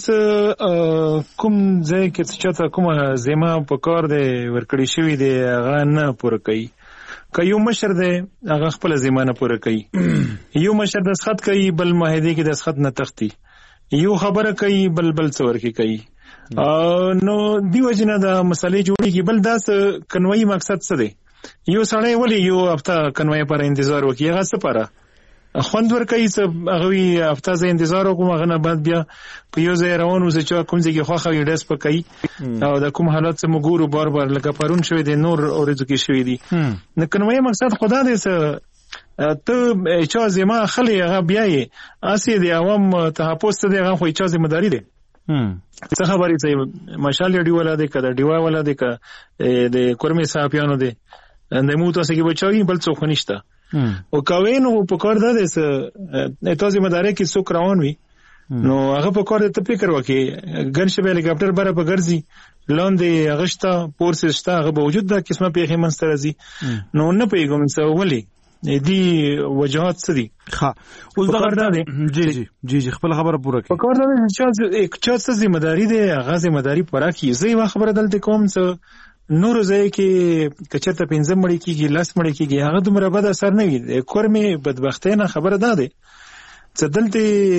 کوم ځای کې چې کومه زما په کار دی ورکړی شوی دی هغه نه پوره کوي یو مشر دی هغه خپل زمانه پوره کوي یو مشر د سخت کوي بل معاهده کې د سخت نه تختی یو خبره کوي بل څور کې کوي نو دیو جنا د مسلې جوړیږي بل داس کنوي مقصد څه دی یو سړی ولی یو هفته کنوي پر انتظار وکي هغه څه پاره خوند ور کوي څه هغه هفته ز انتظار وکم هغه نه بعد بیا په یو ځای روانو چې کوم ځای کې خوخه ډیس پکای او د کوم حالت څخه مګورو بار لکه پرون شوی دی نور اورځو کې شوی دی نو کنوي مقصد خدا دې څه ته چې زما خلی هغه بیاي اسی دی عوام ته پوسټ دی هغه خو چې ذمہ داری دی څه خبرې ته مشال دی ولاده کده دیوا ولاده ک د کورمي صحافیانو دی د موته سګي بچوي بل څوک نشته او کاوینو په کار ده ته ذمہ داری کې څوک روان وي نو هغه په کار ته فکر وکي ګنشه به هلیکاپټر بره په ګرځي لاندې غشتا پورس شتا هغه باوجود دا قسمه پیخي منستر ازي نو نه پیګم څه ولي دي وجهات څه دي ها اوس دا جی خپل خبره پوره کړئ په کار ده چې ذمہ داری ده هغه ذمہ داری پوره کی زه یو خبره دلته کوم څه نور ځای کې کچته 15 مړی کېږي لاس مړی کېږي هغه دومره بد اثر نه وي کورمه بدبختۍ نه خبره ده څه دلته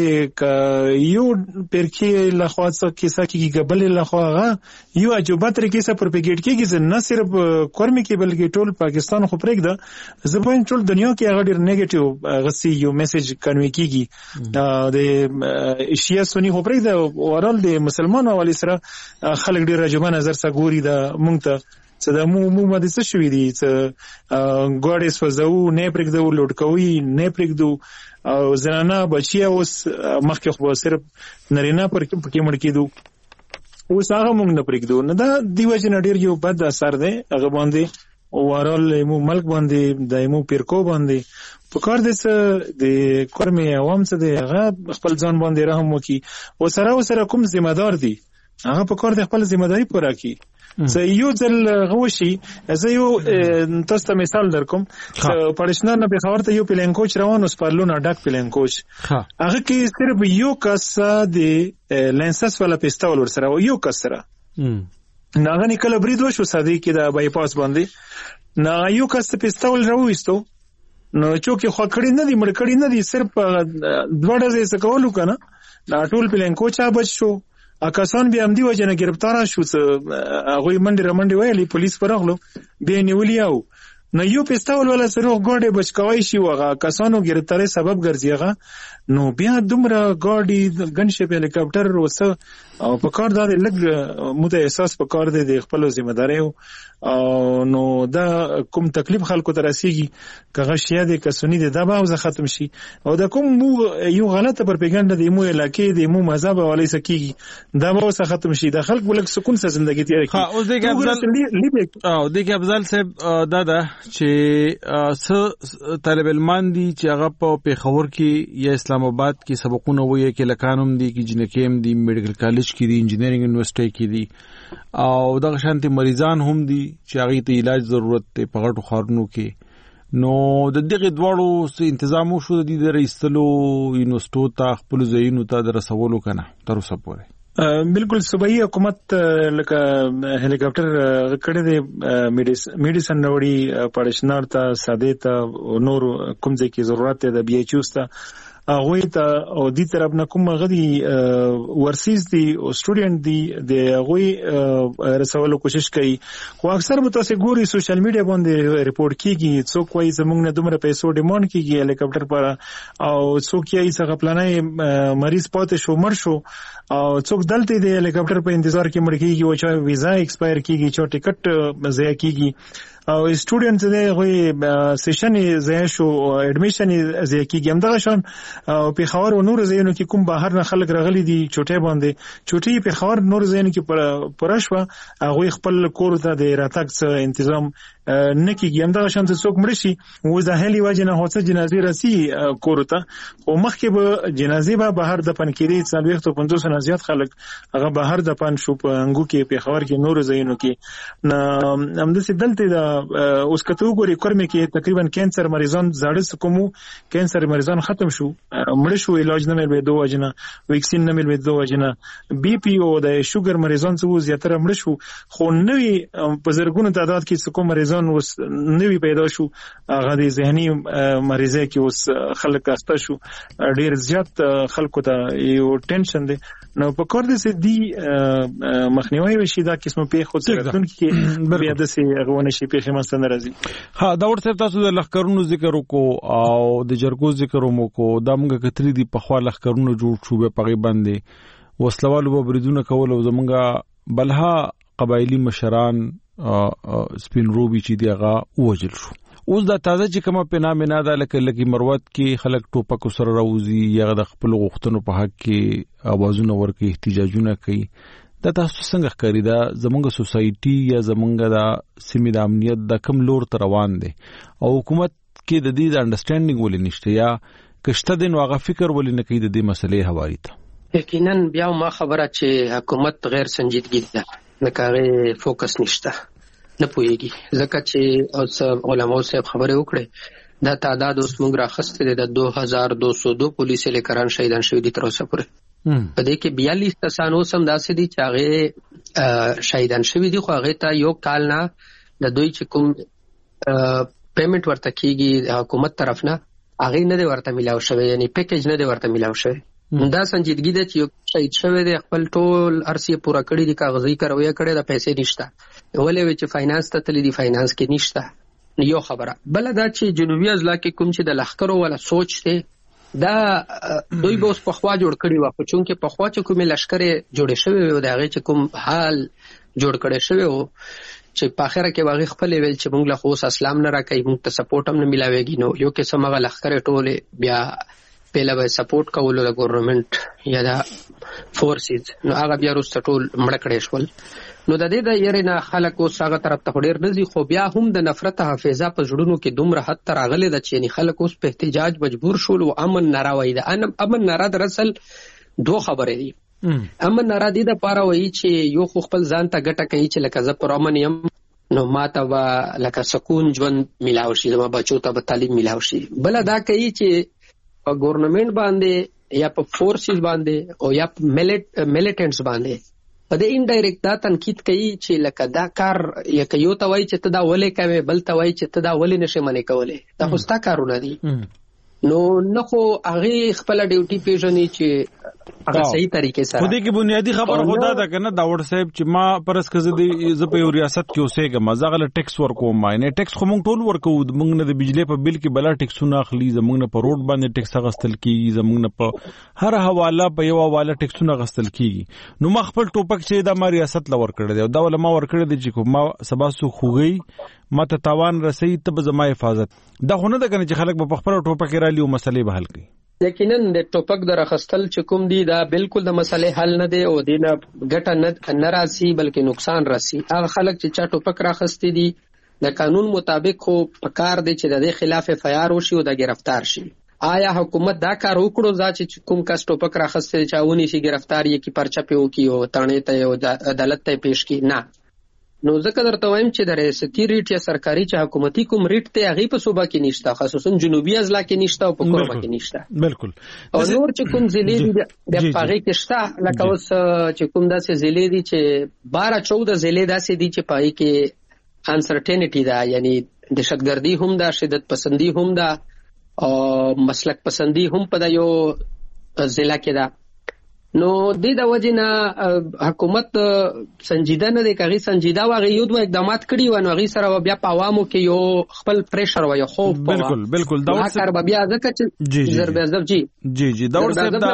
یو پرکی لخوا څه کیسه کېږي قبل لخوا یو عجوبه طریقې سره پروپاګیټ کېږي نه صرف کورمه کې بلکې ټول پاکستان خو پرېږده زبون ټول دنیا کې هغه ډېر نیگیټیو غسی یو میسج کنوي کېږي د ایشیا سونی خو پرېږده اورال د مسلمانانو والی سره خلک ډېر راجبه نظر سره ګوري د مونږ ته څه د مو باندې څه شوې دي څه ګوډې سوځو نه پرېږدو لوټ کوي نه پرېږدو او زنانه بچیا اوس مخکې خو صرف نارینه پر کې مړ کېدو اوس هغه مونږ نه پرېږدو نه دا دیو چې ډېر یو بد اثر دی هغه باندې اوورال مو ملک باندې دایمو پیرکو باندې په کار دې څه د کورمي عوام څه دی هغه خپل ځان باندې رحم وکي او سره کوم ذمہ دار دي هغه په کار د خپل ذمہ داری پوره کړي زه یو ځل غوشي زه یو تاسو ته مثال درکوم پړشنار نه به خبرته یو پلان کوچ روانو سپارلونه ډاک پلان کوچ هغه کې صرف یو کس د لنسس ولا پیستول ور سره یو کس سره ناغه نکله برید وشو صدې کې د بای پاس باندې نه یو کس پیستول راوېستو نو چې خو کړی نه دی مړ کړی نه دی صرف دوړه زې څه کولو کنه دا ټول پلان کوچ بچ شو اکاسان به امدی وجنه گرفتار شو هغه منډه ویلي پولیس پرغلو به نیولې او نو یو پیستول ولا سره ګاډي بچکوي شي وغه کسانو گرفتاری سبب ګرځيغه نو بیا دومره ګاډي ګنشه په هلیکاپټر وسه او په کار دا لګ مته احساس په کار دی د خپل ذمہ داری نو دا کوم تکلیف خلکو ته رسیږي کغه شیا دي کسونی دي دا به ختم شي او دا کوم یو غلطه پروپاګاندا دی مو علاقې دی مو مذهب حواله سکیږي دا به ختم شي د خلک ولک سکون سره ژوندۍ تیر کی اوس دغه افضل صاحب دا چې طالب علمان دي چې هغه په پیښور کې یا اسلام آباد کې سبقونه وایي کې لکانوم دي کې جنکیم دي میډیکل کالج کې دي انجینرینګ یونیورسيټي کې دي او دغه شانتي مریضان هم دي چې هغه ته علاج ضرورت ته په غټو خارونو کې نو د دغه دواړو تنظیم شو د دې رئیسلو یونیورسيټو ته خپل ځایونو ته درسولو کنه تر اوسه پورې بالکل صوبایي حکومت لکه هلیکاپټر کړه د میډیسن نوړي پړشنار ته ساده ته نور کوم ځای کې ضرورت ده د بي ایچ او ته هغه ته او دې طرف نه کوم غدي ورسیز دي او سټوډنټ دي د هغه رسولو کوشش کوي خو اکثر متاسف ګوري سوشل میډیا باندې ریپورت کیږي څوک وایي زموږ نه دومره پیسو ډیمانډ کیږي هلیکاپټر پر او څوک یې څنګه پلانای مریض پاتې شو مر شو او څوک دلته د هلیکاپټر په انتظار کې مړ کیږي او چې ویزا ایکسپایر کیږي چې ټیکټ ضایع کیږي او سټوډنټ دې غوي سیشن ضایع شو اډمیشن ضایع کیږي همدغه شان او په خبر نور زینو کې کوم بهر نه خلک راغلي دي چوټي باندې چوټي په خبر نور زینو کې پرشوا هغه خپل کور ته د راتګ تنظیم نکیږي همدغه شان څوک مړ شي و ځاهلي واجنه هوڅه جنازي راسي کور ته او مخکې به جنازي به بهر د پن کېدی 450 نه زیات خلک هغه بهر د پن شو په انګو کې په خبر کې نور زینو کې نه همدسه دلته د اوس کته وګوري کورمه کې تقریبا کینسر مریضان زړه کومو کینسر مریضان ختم شو مړ شو علاج نه مل دوه وجنه ویکسین نه مل دوه وجنه بي پی او د شوګر مریضان څو زیاتره مړ شو خو نوې په زرګونو تعداد کې څوک مریضان اوس نوې پیدا شو هغه د ذهني مریضه کې اوس خلک استه شو ډیر زیات خلکو ته یو ټینشن دی نو په کور دې سي دی مخنیوي وشي دا قسمه په خود سره کې بیا د سي غوونه شي په خمسه ناراضي ها دا ورته تاسو د لخرونو ذکر وکړو او د جرګو ذکر وکړو دا موږ کتري دي په خوا لخرونو جوړ شو په غي باندې وسلوالو به بریدونه کول او زمونږه بلها قبایلی مشران سپین روبي چې دیغه وجل شو اوس دا تازه چې کومه په نامه نه ده لکه مروت کې خلک ټوپک سره راوځي یا د خپل غوښتنو په حق کې اوازونه ورکي احتجاجونه کوي دا تاسو څنګه ښکاري دا زمونږ سوسايټي یا زمونږ د سیمې د امنیت د کم لور تر روان دي او حکومت کې د دې انډرستانډینګ ولې نشته یا کشته د نوغه فکر ولې نه کوي د دې مسلې حواله ته یقینا بیا ما خبره چې حکومت غیر سنجیدګي ده نکاره فوکس نشته نه پويږي ځکه چې اوس علماء صاحب خبره وکړه دا تعداد اوس موږ راخسته د 2202 پولیس لیکران شهیدان شوی دي تر اوسه پورې په دې کې 42 کسانو سم داسې دي چې هغه شهیدان شوی دي خو هغه ته یو کال نه د دوی چې کوم پیمنٹ ورته کیږي حکومت طرف نه هغه نه دی ورته ملاو شوی یعنی پیکیج نه دی ورته ملاو شوی دا سنجیدګي ده چې یو شهید شوی دی خپل ټول ارسي پورا کړی دي کاغذي کاروي کړی د پیسې نشته ولې چې فاینانس ته تللی دي فاینانس کې نشته یو خبره بل دا چې جنوبي اضلاع کې کوم چې د لخرو ولا سوچ ته دا دوی به اوس په خوا جوړ کړی و خو چونکه په خوا چې کومه لشکره جوړ شوی و دا چې کوم حال جوړ کړی شوی و چې په اخره کې واغې خپل ویل چې موږ له خو اسلام نه راکې موږ ته سپورټ هم نه ملاويږي نو یو کې سمغه لخرې ټوله بیا پهلا به سپورټ کولو د ګورنمنت یا د فورسز نو هغه بیا وروسته ټول مړ کړي شول نو د دې د یری نه خلک اوس هغه طرف ته ډیر نزي خو بیا هم د نفرت حافظه په جوړونو کې دومره حد تر راغلي د چې خلک اوس په احتجاج مجبور شول او امن ناراوي ده امن نارا در اصل دوه خبرې دي امن نارا دي د پاره وایي چې یو خو خپل ځان ته ګټه کوي چې لکه ز پر امن يم نو ماته وا لکه سکون ژوند ملاوي شي زما بچو ته به تعلیم ملاوي شي بل دا کوي چې په ګورنمنت باندې یا په فورسز باندې او یا په میلیټنټس باندې په دې انډایرکټ دا تنقید کوي چې لکه دا کار یا یو ته وایي چې ته دا ولې کوي بل ته وایي چې ته دا ولې نشې منې کولې دا خو ستا کارونه دي نو نه خو هغه خپل ډیوټي پیژنې چې هغه صحیح طریقې سره خو دې کې بنیادی خبر خدا دا کنه داوړ صاحب چې ما پرس کزه دې ز په یو ریاست کې اوسېګم مزغله ټیکس ورکوم ما نه ټیکس خو مونږ ټول ورکو مونږ نه د بجلی په بل کې بلا ټیکسونه اخلي زمونږ نه په روډ باندې ټیکس غستل کیږي زمونږ نه په هر حواله په یو حواله ټیکسونه غستل کیږي نو ما خپل ټوپک چې د ما ریاست لور کړی دی دا ول ما ور کړی دی چې ما سبا سو خوږی ماته تاوان رسي ته زما حفاظت دا خو نه ده کنه چې خلک په خپل ټوپک را لیو مسلې به حل کوي یقینا د ټوپک درخستل چې کوم دی دا بالکل د مسلې حل نه دی او دینه ګټه نه راسي بلکې نقصان راسي هغه خلک چې چا ټوپک راخستي دي د قانون مطابق خو پکار دی چې د دې خلاف FIR وشي او د گرفتار شي آیا حکومت دا کار وکړو چې کوم کس ټوپک راخستي چاوني شي گرفتار یې کی پرچا پیو کی او تانه ته او عدالت ته پیش کی نه نو ځکه درته وایم چې د ریاستي ریټ یا سرکاري چې حکومتي کوم ریټ ته هغه په صوبه کې نشته، خصوصا جنوبي اضلاع کې نشته او په کوربه کې نشته. بالکل. او نور چې کوم ضلع دي د پاغي کې شته، لکه اوس چې کوم داسې ضلع دي چې 12-14 ضلع داسې دي چې پای کې انسرټینټی ده، یعنی دهشتګردي هم ده، شدت پسندي هم ده او مسلک پسندي هم په یو ضلع کې ده. نو د وجنه حکومت سنجیده نه دی، کغي سنجیده واغې یو دوه اقدامات کړي و، نو غي سره بیا په عوامو کې یو خپل پریشر و یا خوف. بالکل دا کار بیا ځکه چې ضرب ازب جی دا ورسره دا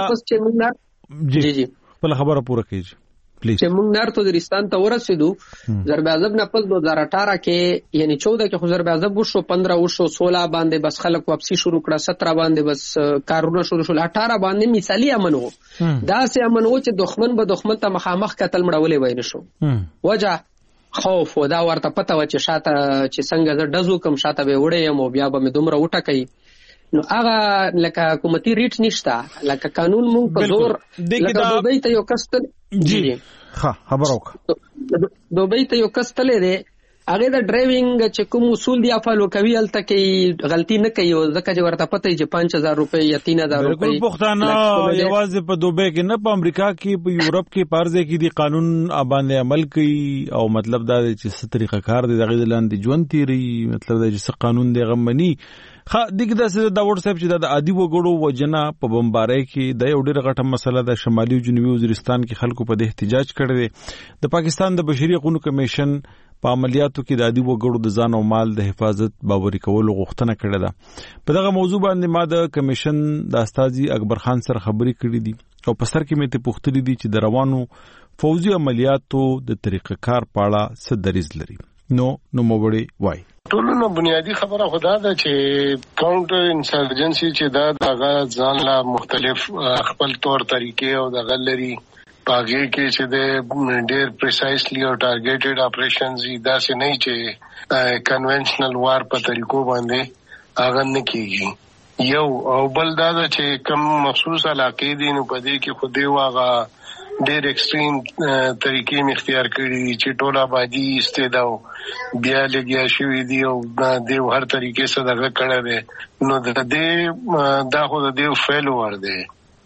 جی په خبره پوره کیږي پلیز. چې موږ نارتو درستان ته ورسېدو ضرب ازب نه پس 2018 کې یعنی 14 کې خو ضرب ازب وشو، 15 وشو، 16 باندې بس خلک واپسی شروع کړه، 17 باندې بس کارونه شروع شول، 18 باندې مثالی امن وو. دا سه امن وو چې دښمن به دښمن ته مخامخ قتل مړولې وای نشو. وجه خوف و دا ورته پته و چې شاته چې څنګه زه دزو کم شاته به وړې یم او بیا به مې دومره وټکې. نو هغه لکه حکومتي ریټ نشته، لکه قانون مونږ په زور لکه دوبۍ ته یو کستل جی ها خبرو دوبۍ ته یو کستل دی، هغه د ډرایوینګ چې کوم اصول دی فالو کوي، الته کې غلطي نه کوي، ځکه چې ورته پته چې 5000 روپۍ یا 3000 روپۍ. بالکل پښتانه یوازې په دوبۍ کې نه، په امریکا کې، په یورپ کې، پارځه کې دی قانون باندې عمل کوي، او مطلب دا دی چې څه طریقه کار دی دغه لاندې ژوند تیری، مطلب دا چې څه قانون دی غمنی. دغه د وټس اپ چې د عادي وګړو وجنه په بمبارۍ کې د یو ډېر غټه مسله د شمالي او جنوبي وزیرستان کې خلکو په احتجاج کړی دی. د پاکستان د بشري حقوقو کمیشن په عملیاتو کې د عادي وګړو د ځان او مال د حفاظت باوري کولو غوښتنه کړې ده. په دغه موضوع باندې ما د کمیشن د استاذي اکبر خان سره خبرې کړې دي او په سر کې مې ته پوښتنې دي چې د روانو فوجي عملیاتو د طریقه کار په اړه څه دریځ لري. نو موړي وای ټولنه بنیادی خبره خدا ده چې کاونټر انسرجنسي چې دا دغه ځان لا مختلف خپل تور طریقې او دغه لري، پاګه کې چې د ډېر پریسایسلی او ټارګټډ اپریشنز دا څه نه چې کنونشنل وار په طریقو باندې هغه نه کیږي. یو او بل دا چې کوم مخصوص علاقې دي نو په دې کې خو دی واغه ډېر ایکستریم طریقې اختیار کړي چې ټول آبادی استداو بیا لګیا شوی دی او د هر طریقې سره دغه کړه دی. نو د دې دا خو د دې فیلور دی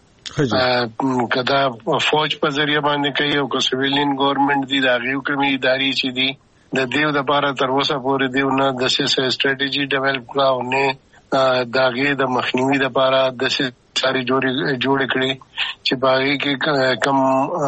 کدا فوج په ذریعہ باندې کوي او کو سیویلین ګورنمنت دی دا غیو کومي ادارې چې دی د دیو د بار تر اوسه پورې دیو نه د سټریټجی ډیولپ کړو نه داغه د مخنیوي لپاره د ساري جوړ کړي چې باغی کې کم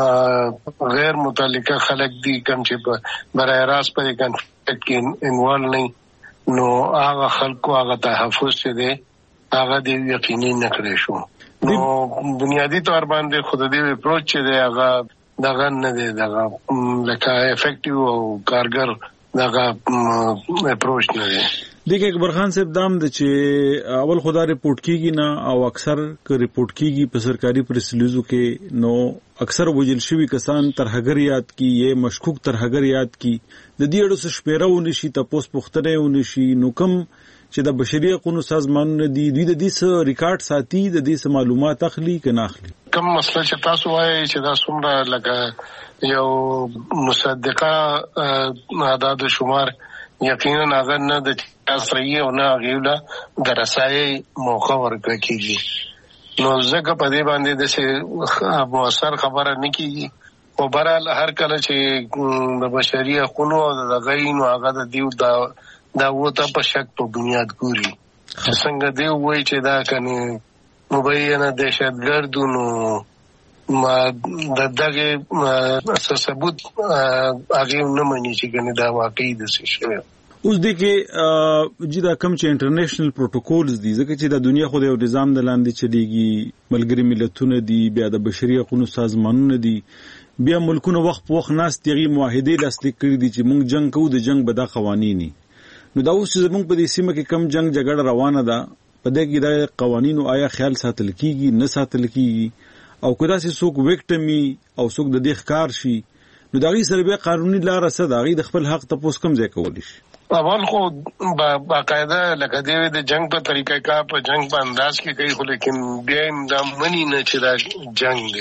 غیر متعلقه خلک دي کم چې برای راست پر کنفلیکټ کې انوالو نه، نو هغه خلکو هغه تحفظ څه دی هغه دی یقیني نه کړی شو. نو بنیادی طور باندې خود دې اپروچ چې دی هغه دغه نه دی دغه لکه افیکټیو او کارګر دغه اپروچ نه دی. دیکھ اکبر خان صاحب دام د چې اول خدا رپورٹ کیږي نه او اکثر که رپورٹ کیږي په سرکاري پریس ریلیزو کې نو اکثر وجل شوی کسان ترهګر یاد کی یا مشکوک ترهګر یاد کی د دې اړو څه شمیره ونشي تاسو پوښتنه ونشي نو کوم چې د بشري حقوقو سازمانونه دي دوی د دې ریکارډ ساتي د دې معلومات اخلي کنه اخلي. کوم مسله چې تاسو وایي چې دا څومره لکه یو مصدقه اعداد شمار یقینا هغه نه د صحیح او نه غیوله درسای موخه ورکړي، نو ځکه په دې باندې د موثر خبره نه کیږي. او برال هر کله چې د بشري حقوقو او د غینو هغه د دیو دا وته په شک په بنیاد ګوري څنګه دی وایي چې دا کنه مبینه دهشتګردونو ما دغه ثبوت هغه نه مانی چې کنه دا واقعي د څه شی. اوس د کې چې دا کوم چې انټرنیشنل پروتوکولز دي ځکه چې د دنیا خو د یو نظام د لاندې چلیږي، ملګری ملتونه دي، بیا د بشري حقوقو سازمانونه دي، بیا ملکونه وخت په وخت ناس تیغي معاهده لاسلیک کړي دي چې موږ جنگ کوو، د جنگ به دا قوانینی. نو دا اوس زموږ په دې سیمه کې کم جنگ جګړه روانه ده، په دې کې دا قوانینو آیا خیال ساتل کیږي نه ساتل کیږي، او کدا چې څوک وکټمي او څوک د دې ښکار شي نو دا غي سره به قانوني لار سره دا غي د خپل حق تاسو کم ځای کولی شي. اول خو باقاعده لکه د جنگ په طریقې کا په جنگ په انداز کې کوي، خو لیکن بیا دا منی نه چې دا جنگ دی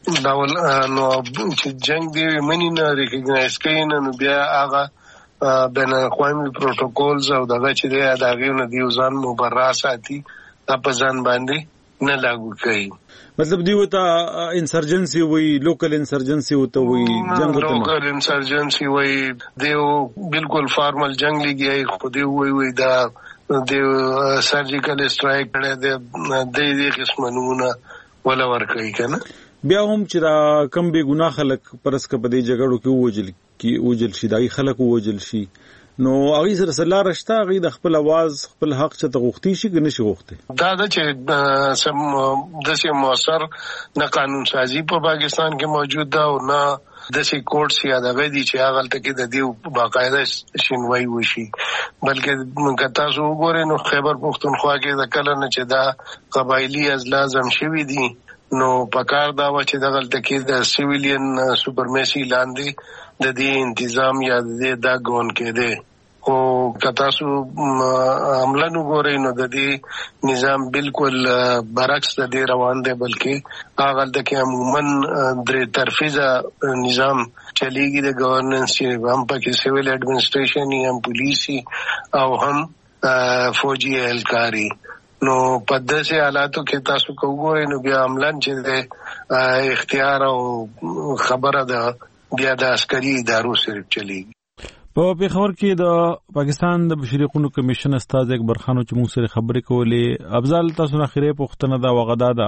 ډول نو چې جنگ دی منی نه ریکګنایز کوي نو بیا هغه بین الاقوامي پروتوکولز او دغه چې دی دا غوونه دی ځان مبرا ساتي په ځان باندې نه لاګو کوي. مطلب دی وته انسرجنسي وي لوکل انسرجنسي وته وي جنگ ته لوکل انسرجنسي وي دیو بالکل فارمل جنگ لګي خو دی وي دا د سرجیکل اسټرایک کړه د دې قسمونه ولا ور کوي کنه. بیا هم چې دا کم به ګناه خلک پرس ک په دې جګړو کې وجل شي دای خلک وجل شي نو هغه سره سلا رښتا هغه د خپل आवाज خپل حق چې تغوښتي شي کنه شي غوښته دا چې سم د سي موثر نه قانون سازي په پاکستان کې موجود ده او نه د سي کورټ سي دغه دي چې هغه تل کې د دې باقاعده شنوي وشي بلکې موږ تاسو وګورئ نو خیبر پختونخوا کې د کله نه چې دا قبایلی ازلازم شوي دي نو پکار دا و چې دغه تل کې د سیویلین سوپرمیسی لاندې د دې تنظیم یا د دې دا ګون کې ده او کتاسو عملاً وګورئ نو د دې نظام بالکل برعکس د دې روان دی بلکې هغه د کې عموماً درې طرفیزه نظام چلیږي د گورننس چې هم پکې سیویل ایڈمنسټریشن هم پولیسي او هم فوجي اهلکاري نو په داسې حالاتو کې تاسو وګورئ نو بیا عملاً چې اختیار او خبره ده بیا د عسکري ادارو سره چلیږي. په پیښور کې د پاکستان د بشري حقوقو کمیشن استاد اکبر خان چې موږ سره خبرې کولې افضل تاسو نه خیره پوښتنه دا وغدا ده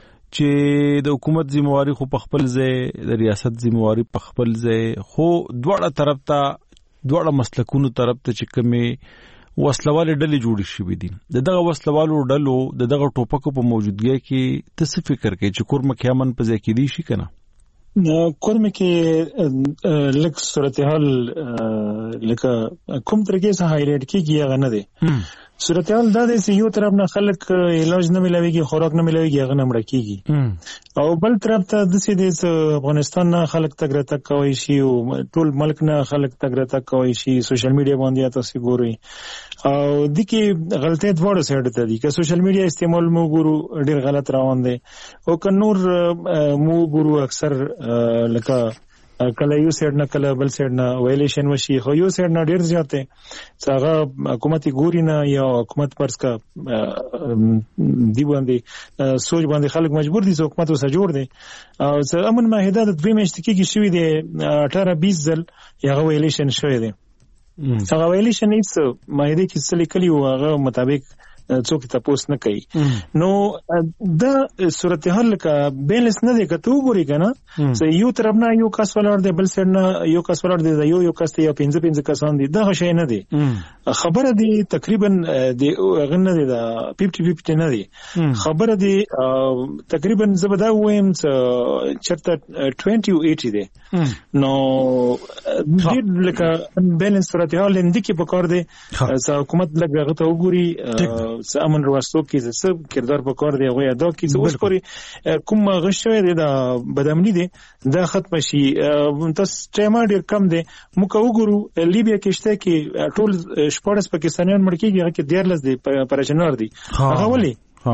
چې د حکومت ذمہواری خو په خپل ځای د ریاست ذمہواری په خپل ځای خو دواړه طرف ته دواړه مسلکونو طرف ته چې کومه وسلواله ډلې جوړې شوې دي دغه وسلوالو ډلو دغه ټوپکو په موجودګۍ کې څه فکر کوي چې کورمه کیامن په ځای کې دي شي کنه کورمه کې لک صورتحال لکه کوم طریقې سره هایلایټ کیږي هغه نه دی صورتحال دا دی چې یو طرف نه خلک علاج نه ملويږي خوراک نه ملويږي هغه نه مړ کیږي او بل طرف ته د سې افغانستان نه خلک تګ راتګ کوي شي او ټول ملک نه خلک تګ راتګ کوي شي سوشل میډیا باندې تاسو ګورئ او د کې غلطۍ دواړه سایډ ته دي که سوشل میډیا استعمال مو ګورو ډیر غلط روان دي او که نور مو ګورو اکثر لکه کله یو سایډ نه کله بل سایډ نه وایلیشن وشي خو یو سایډ نه ډیر زیاته څنګه حکومت ګوري نه یا حکومت پرس کا دی باندې سوچ باندې خلک مجبور دي چې حکومت وسه جوړ دي او امن معاهده د دوی مشت کې شوې دي 18-20 ځل یا وایلیشن شوې دي هغه وایلیشن هیڅ معاهده کې څه لیکلي او هغه مطابق څوک تاسو نه کوي نو دا صورتحال کا بیلنس نه دی کته وګوري کنه چې یو طرف نه یو کس ولر دی بل سر نه یو کس ولر دی یو کس یا 15 کسان دي دا شي نه دی خبره دی تقریبا دی غنه دی دا 50-50 نه دی خبره دی تقریبا زبدا ویم چرته 20-80 دی نو دې لکه بیلنس صورتحال اندکی په کار دی چې حکومت لګغه ته وګوري امن رواستو کې څه کردار په کار دی غویا دا کې اوس پورې کوم غشوي دی دا بدامنی دی دا ختم شي تاسو ټیمه ډیر کم دی موږ وګورو لیبیا کې شته کې ټول شپږ پاکستانیان مړ کېږي هغه کې 14 دی پرچنار دی هغه ولي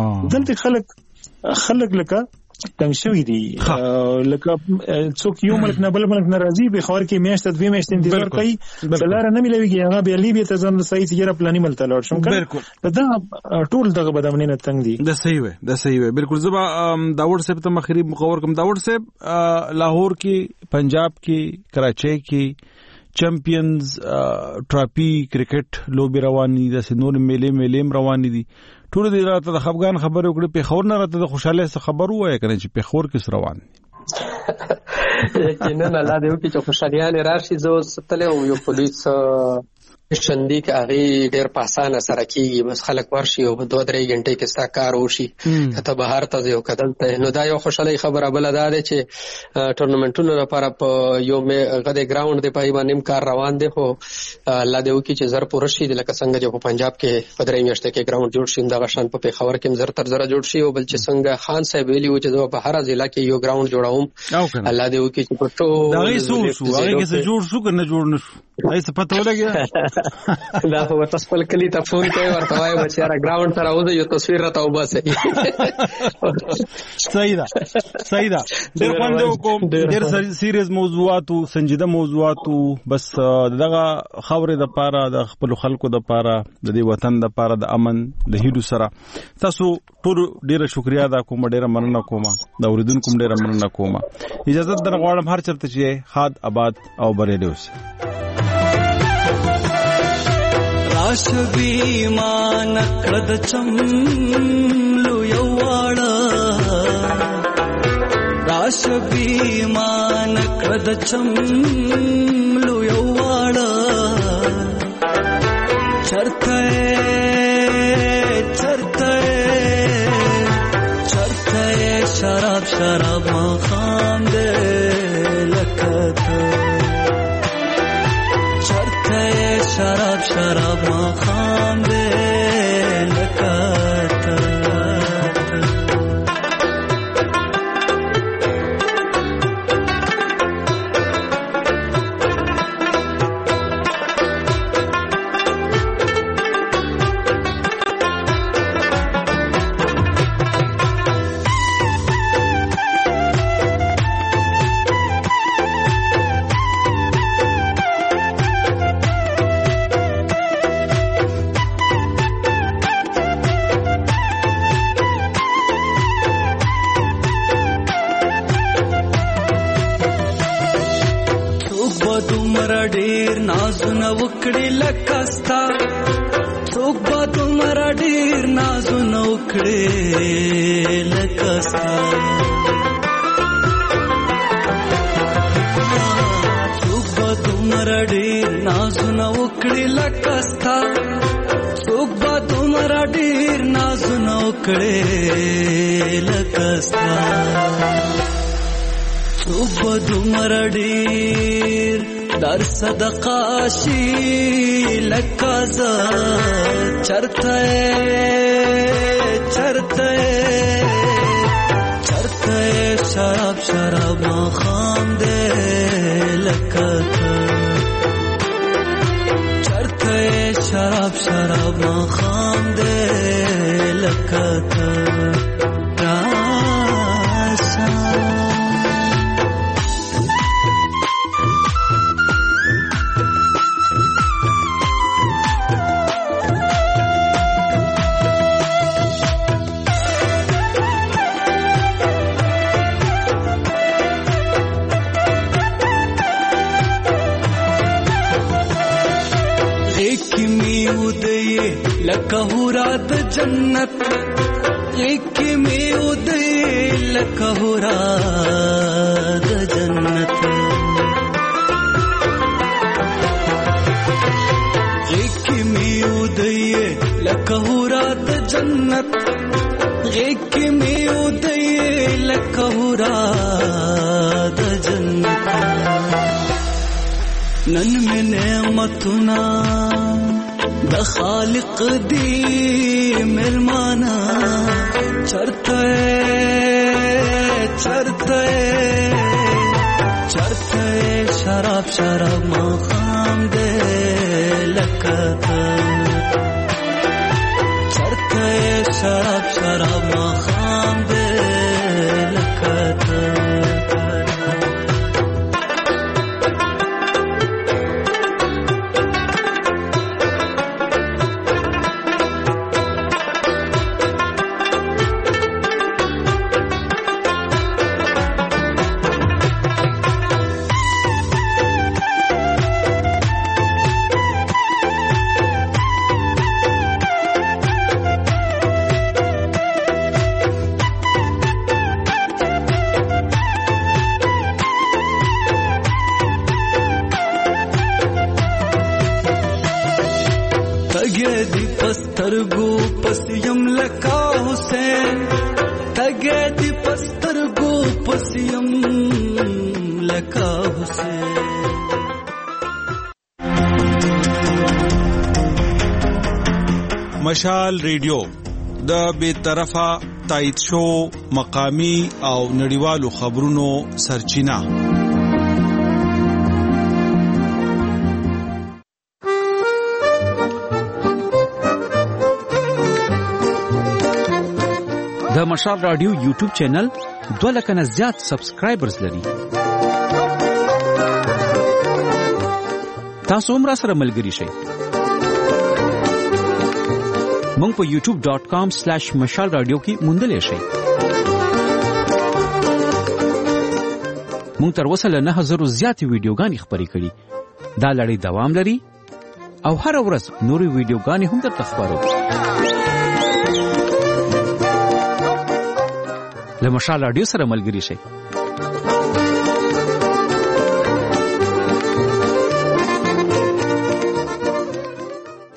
دلته خلک لکه تنگ شوی دی لکه څوک یو ملک نه بل ملک ناراضي به خبر کې میاشت دوی میاشت انتظار کوي بلاره نه ملويږي هغه به لیبیا ته ځم صحیح تجربه پلاني ملته لاړ شم کنه دا ټول دغه بدامنی نه تنگ دي د صحیح وي بالکل زبا داوود صاحب ته مخري مخور کوم داوود صاحب لاهور کې پنجاب کې کراچۍ کې چیمپئنز ټراپی کرکټ لوبي رواني د سنور میلې رواني دي ټول دې راته د افغان خبرو کړې په خور نه راته د خوشاله څخه خبرو وای کنه چې په خور کې روان یقینا الله دې وکړي چې خوشاله راشي زو ستله یو پولیس شندې کې هغه ډېر په اسانه سره کیږي بس خلک ورشي او 2-3 غنټې کې ستا کار وشي کته بهر ته یو کدلته نو دا یو خوشاله خبره بل ده چې ټورنمنټونو لپاره په یو غده ګراوند دی په باندې کار روان دی خو الله دې وکړي چې زر پوره شي لکه څنګه چې په پنجاب کې په 3 میاشتې کې ګراوند جوړ شي دا غشان په پیښور کې زر تر زر جوړ شي او بل چې څنګه خان صاحب ویلي و چې په هر ضلع کې یو ګراوند جوړاوم الله دې وکړي چې په ټول دا هیڅ شو هغه کې جوړ شو کنه جوړ نشو هیڅ پته ولګي دا خو تاسو خپل کلی ته فون کوي ورته وایي بچاره ګراوند ته راوځي یو تصویر راته وباسي. صحیح ده ډېر خوند وکړو. ډېر سیریز موضوعاتو سنجیده موضوعاتو بس دغه خاورې د پاره د خپل خلکو د پاره د دې وطن د پاره د امن د هیلو سره تاسو ټول ډېر شکریا ادا کوم. ډېر مننه کوم د اوریدونکو ډېر مننه کوم. اجازه در غواړم هر چرته چې خاد آباد او بریالي اوسئ. راش بیمان کړد چملو یو واړه راش بیمان کړد چملو یو واړه چرته شراب مخام دې لکته چرته شراب مخام دې لکته ډیر نازونه وکړي لکستا څوک به دومره ډیر نازونه وکړي لکستا څوک به دومره ډیر نازونه وکړي لکستا څوک به دومره ډیر نازونه وکړي لکستا څوک به دومره ډیر در صدقه شي لکه زه چرته شراب مخام دې لکه ته چرته شراب مخام دې لکه ته لکه هورا د جنت ایک می ودی لکه هورا د جنت ایک می ودی لکه هورا د جنت ایک می ودی لکه هورا د جنت نن می نعمتنا د خالق دی مهرمانا چرته شراب مخام دې لکته چرته شراب مخام دې لکته پسترګو پسیم لکا حسین تګه دی پسترګو پسیم لکا حسین. مشال ریډیو د بے طرفه تایید شو مقامی او نړیوالو خبرونو سرچینه. د مشال رادیو یوټیوب چینل 2 لک نه زیات سبسکرایبرز لري. تاسو هم را سره ملګري شئ. مونږ په youtube.com/mashalradio کې موندلی شئ. مونږ تر اوسه له 9000 زیاتې ویډیوګانې خپرې کړي. دا لړۍ دوام لري او هر ورځ نورې ویډیوګانې هم درته خپرو. له مشال رادیو سره ملګري شئ.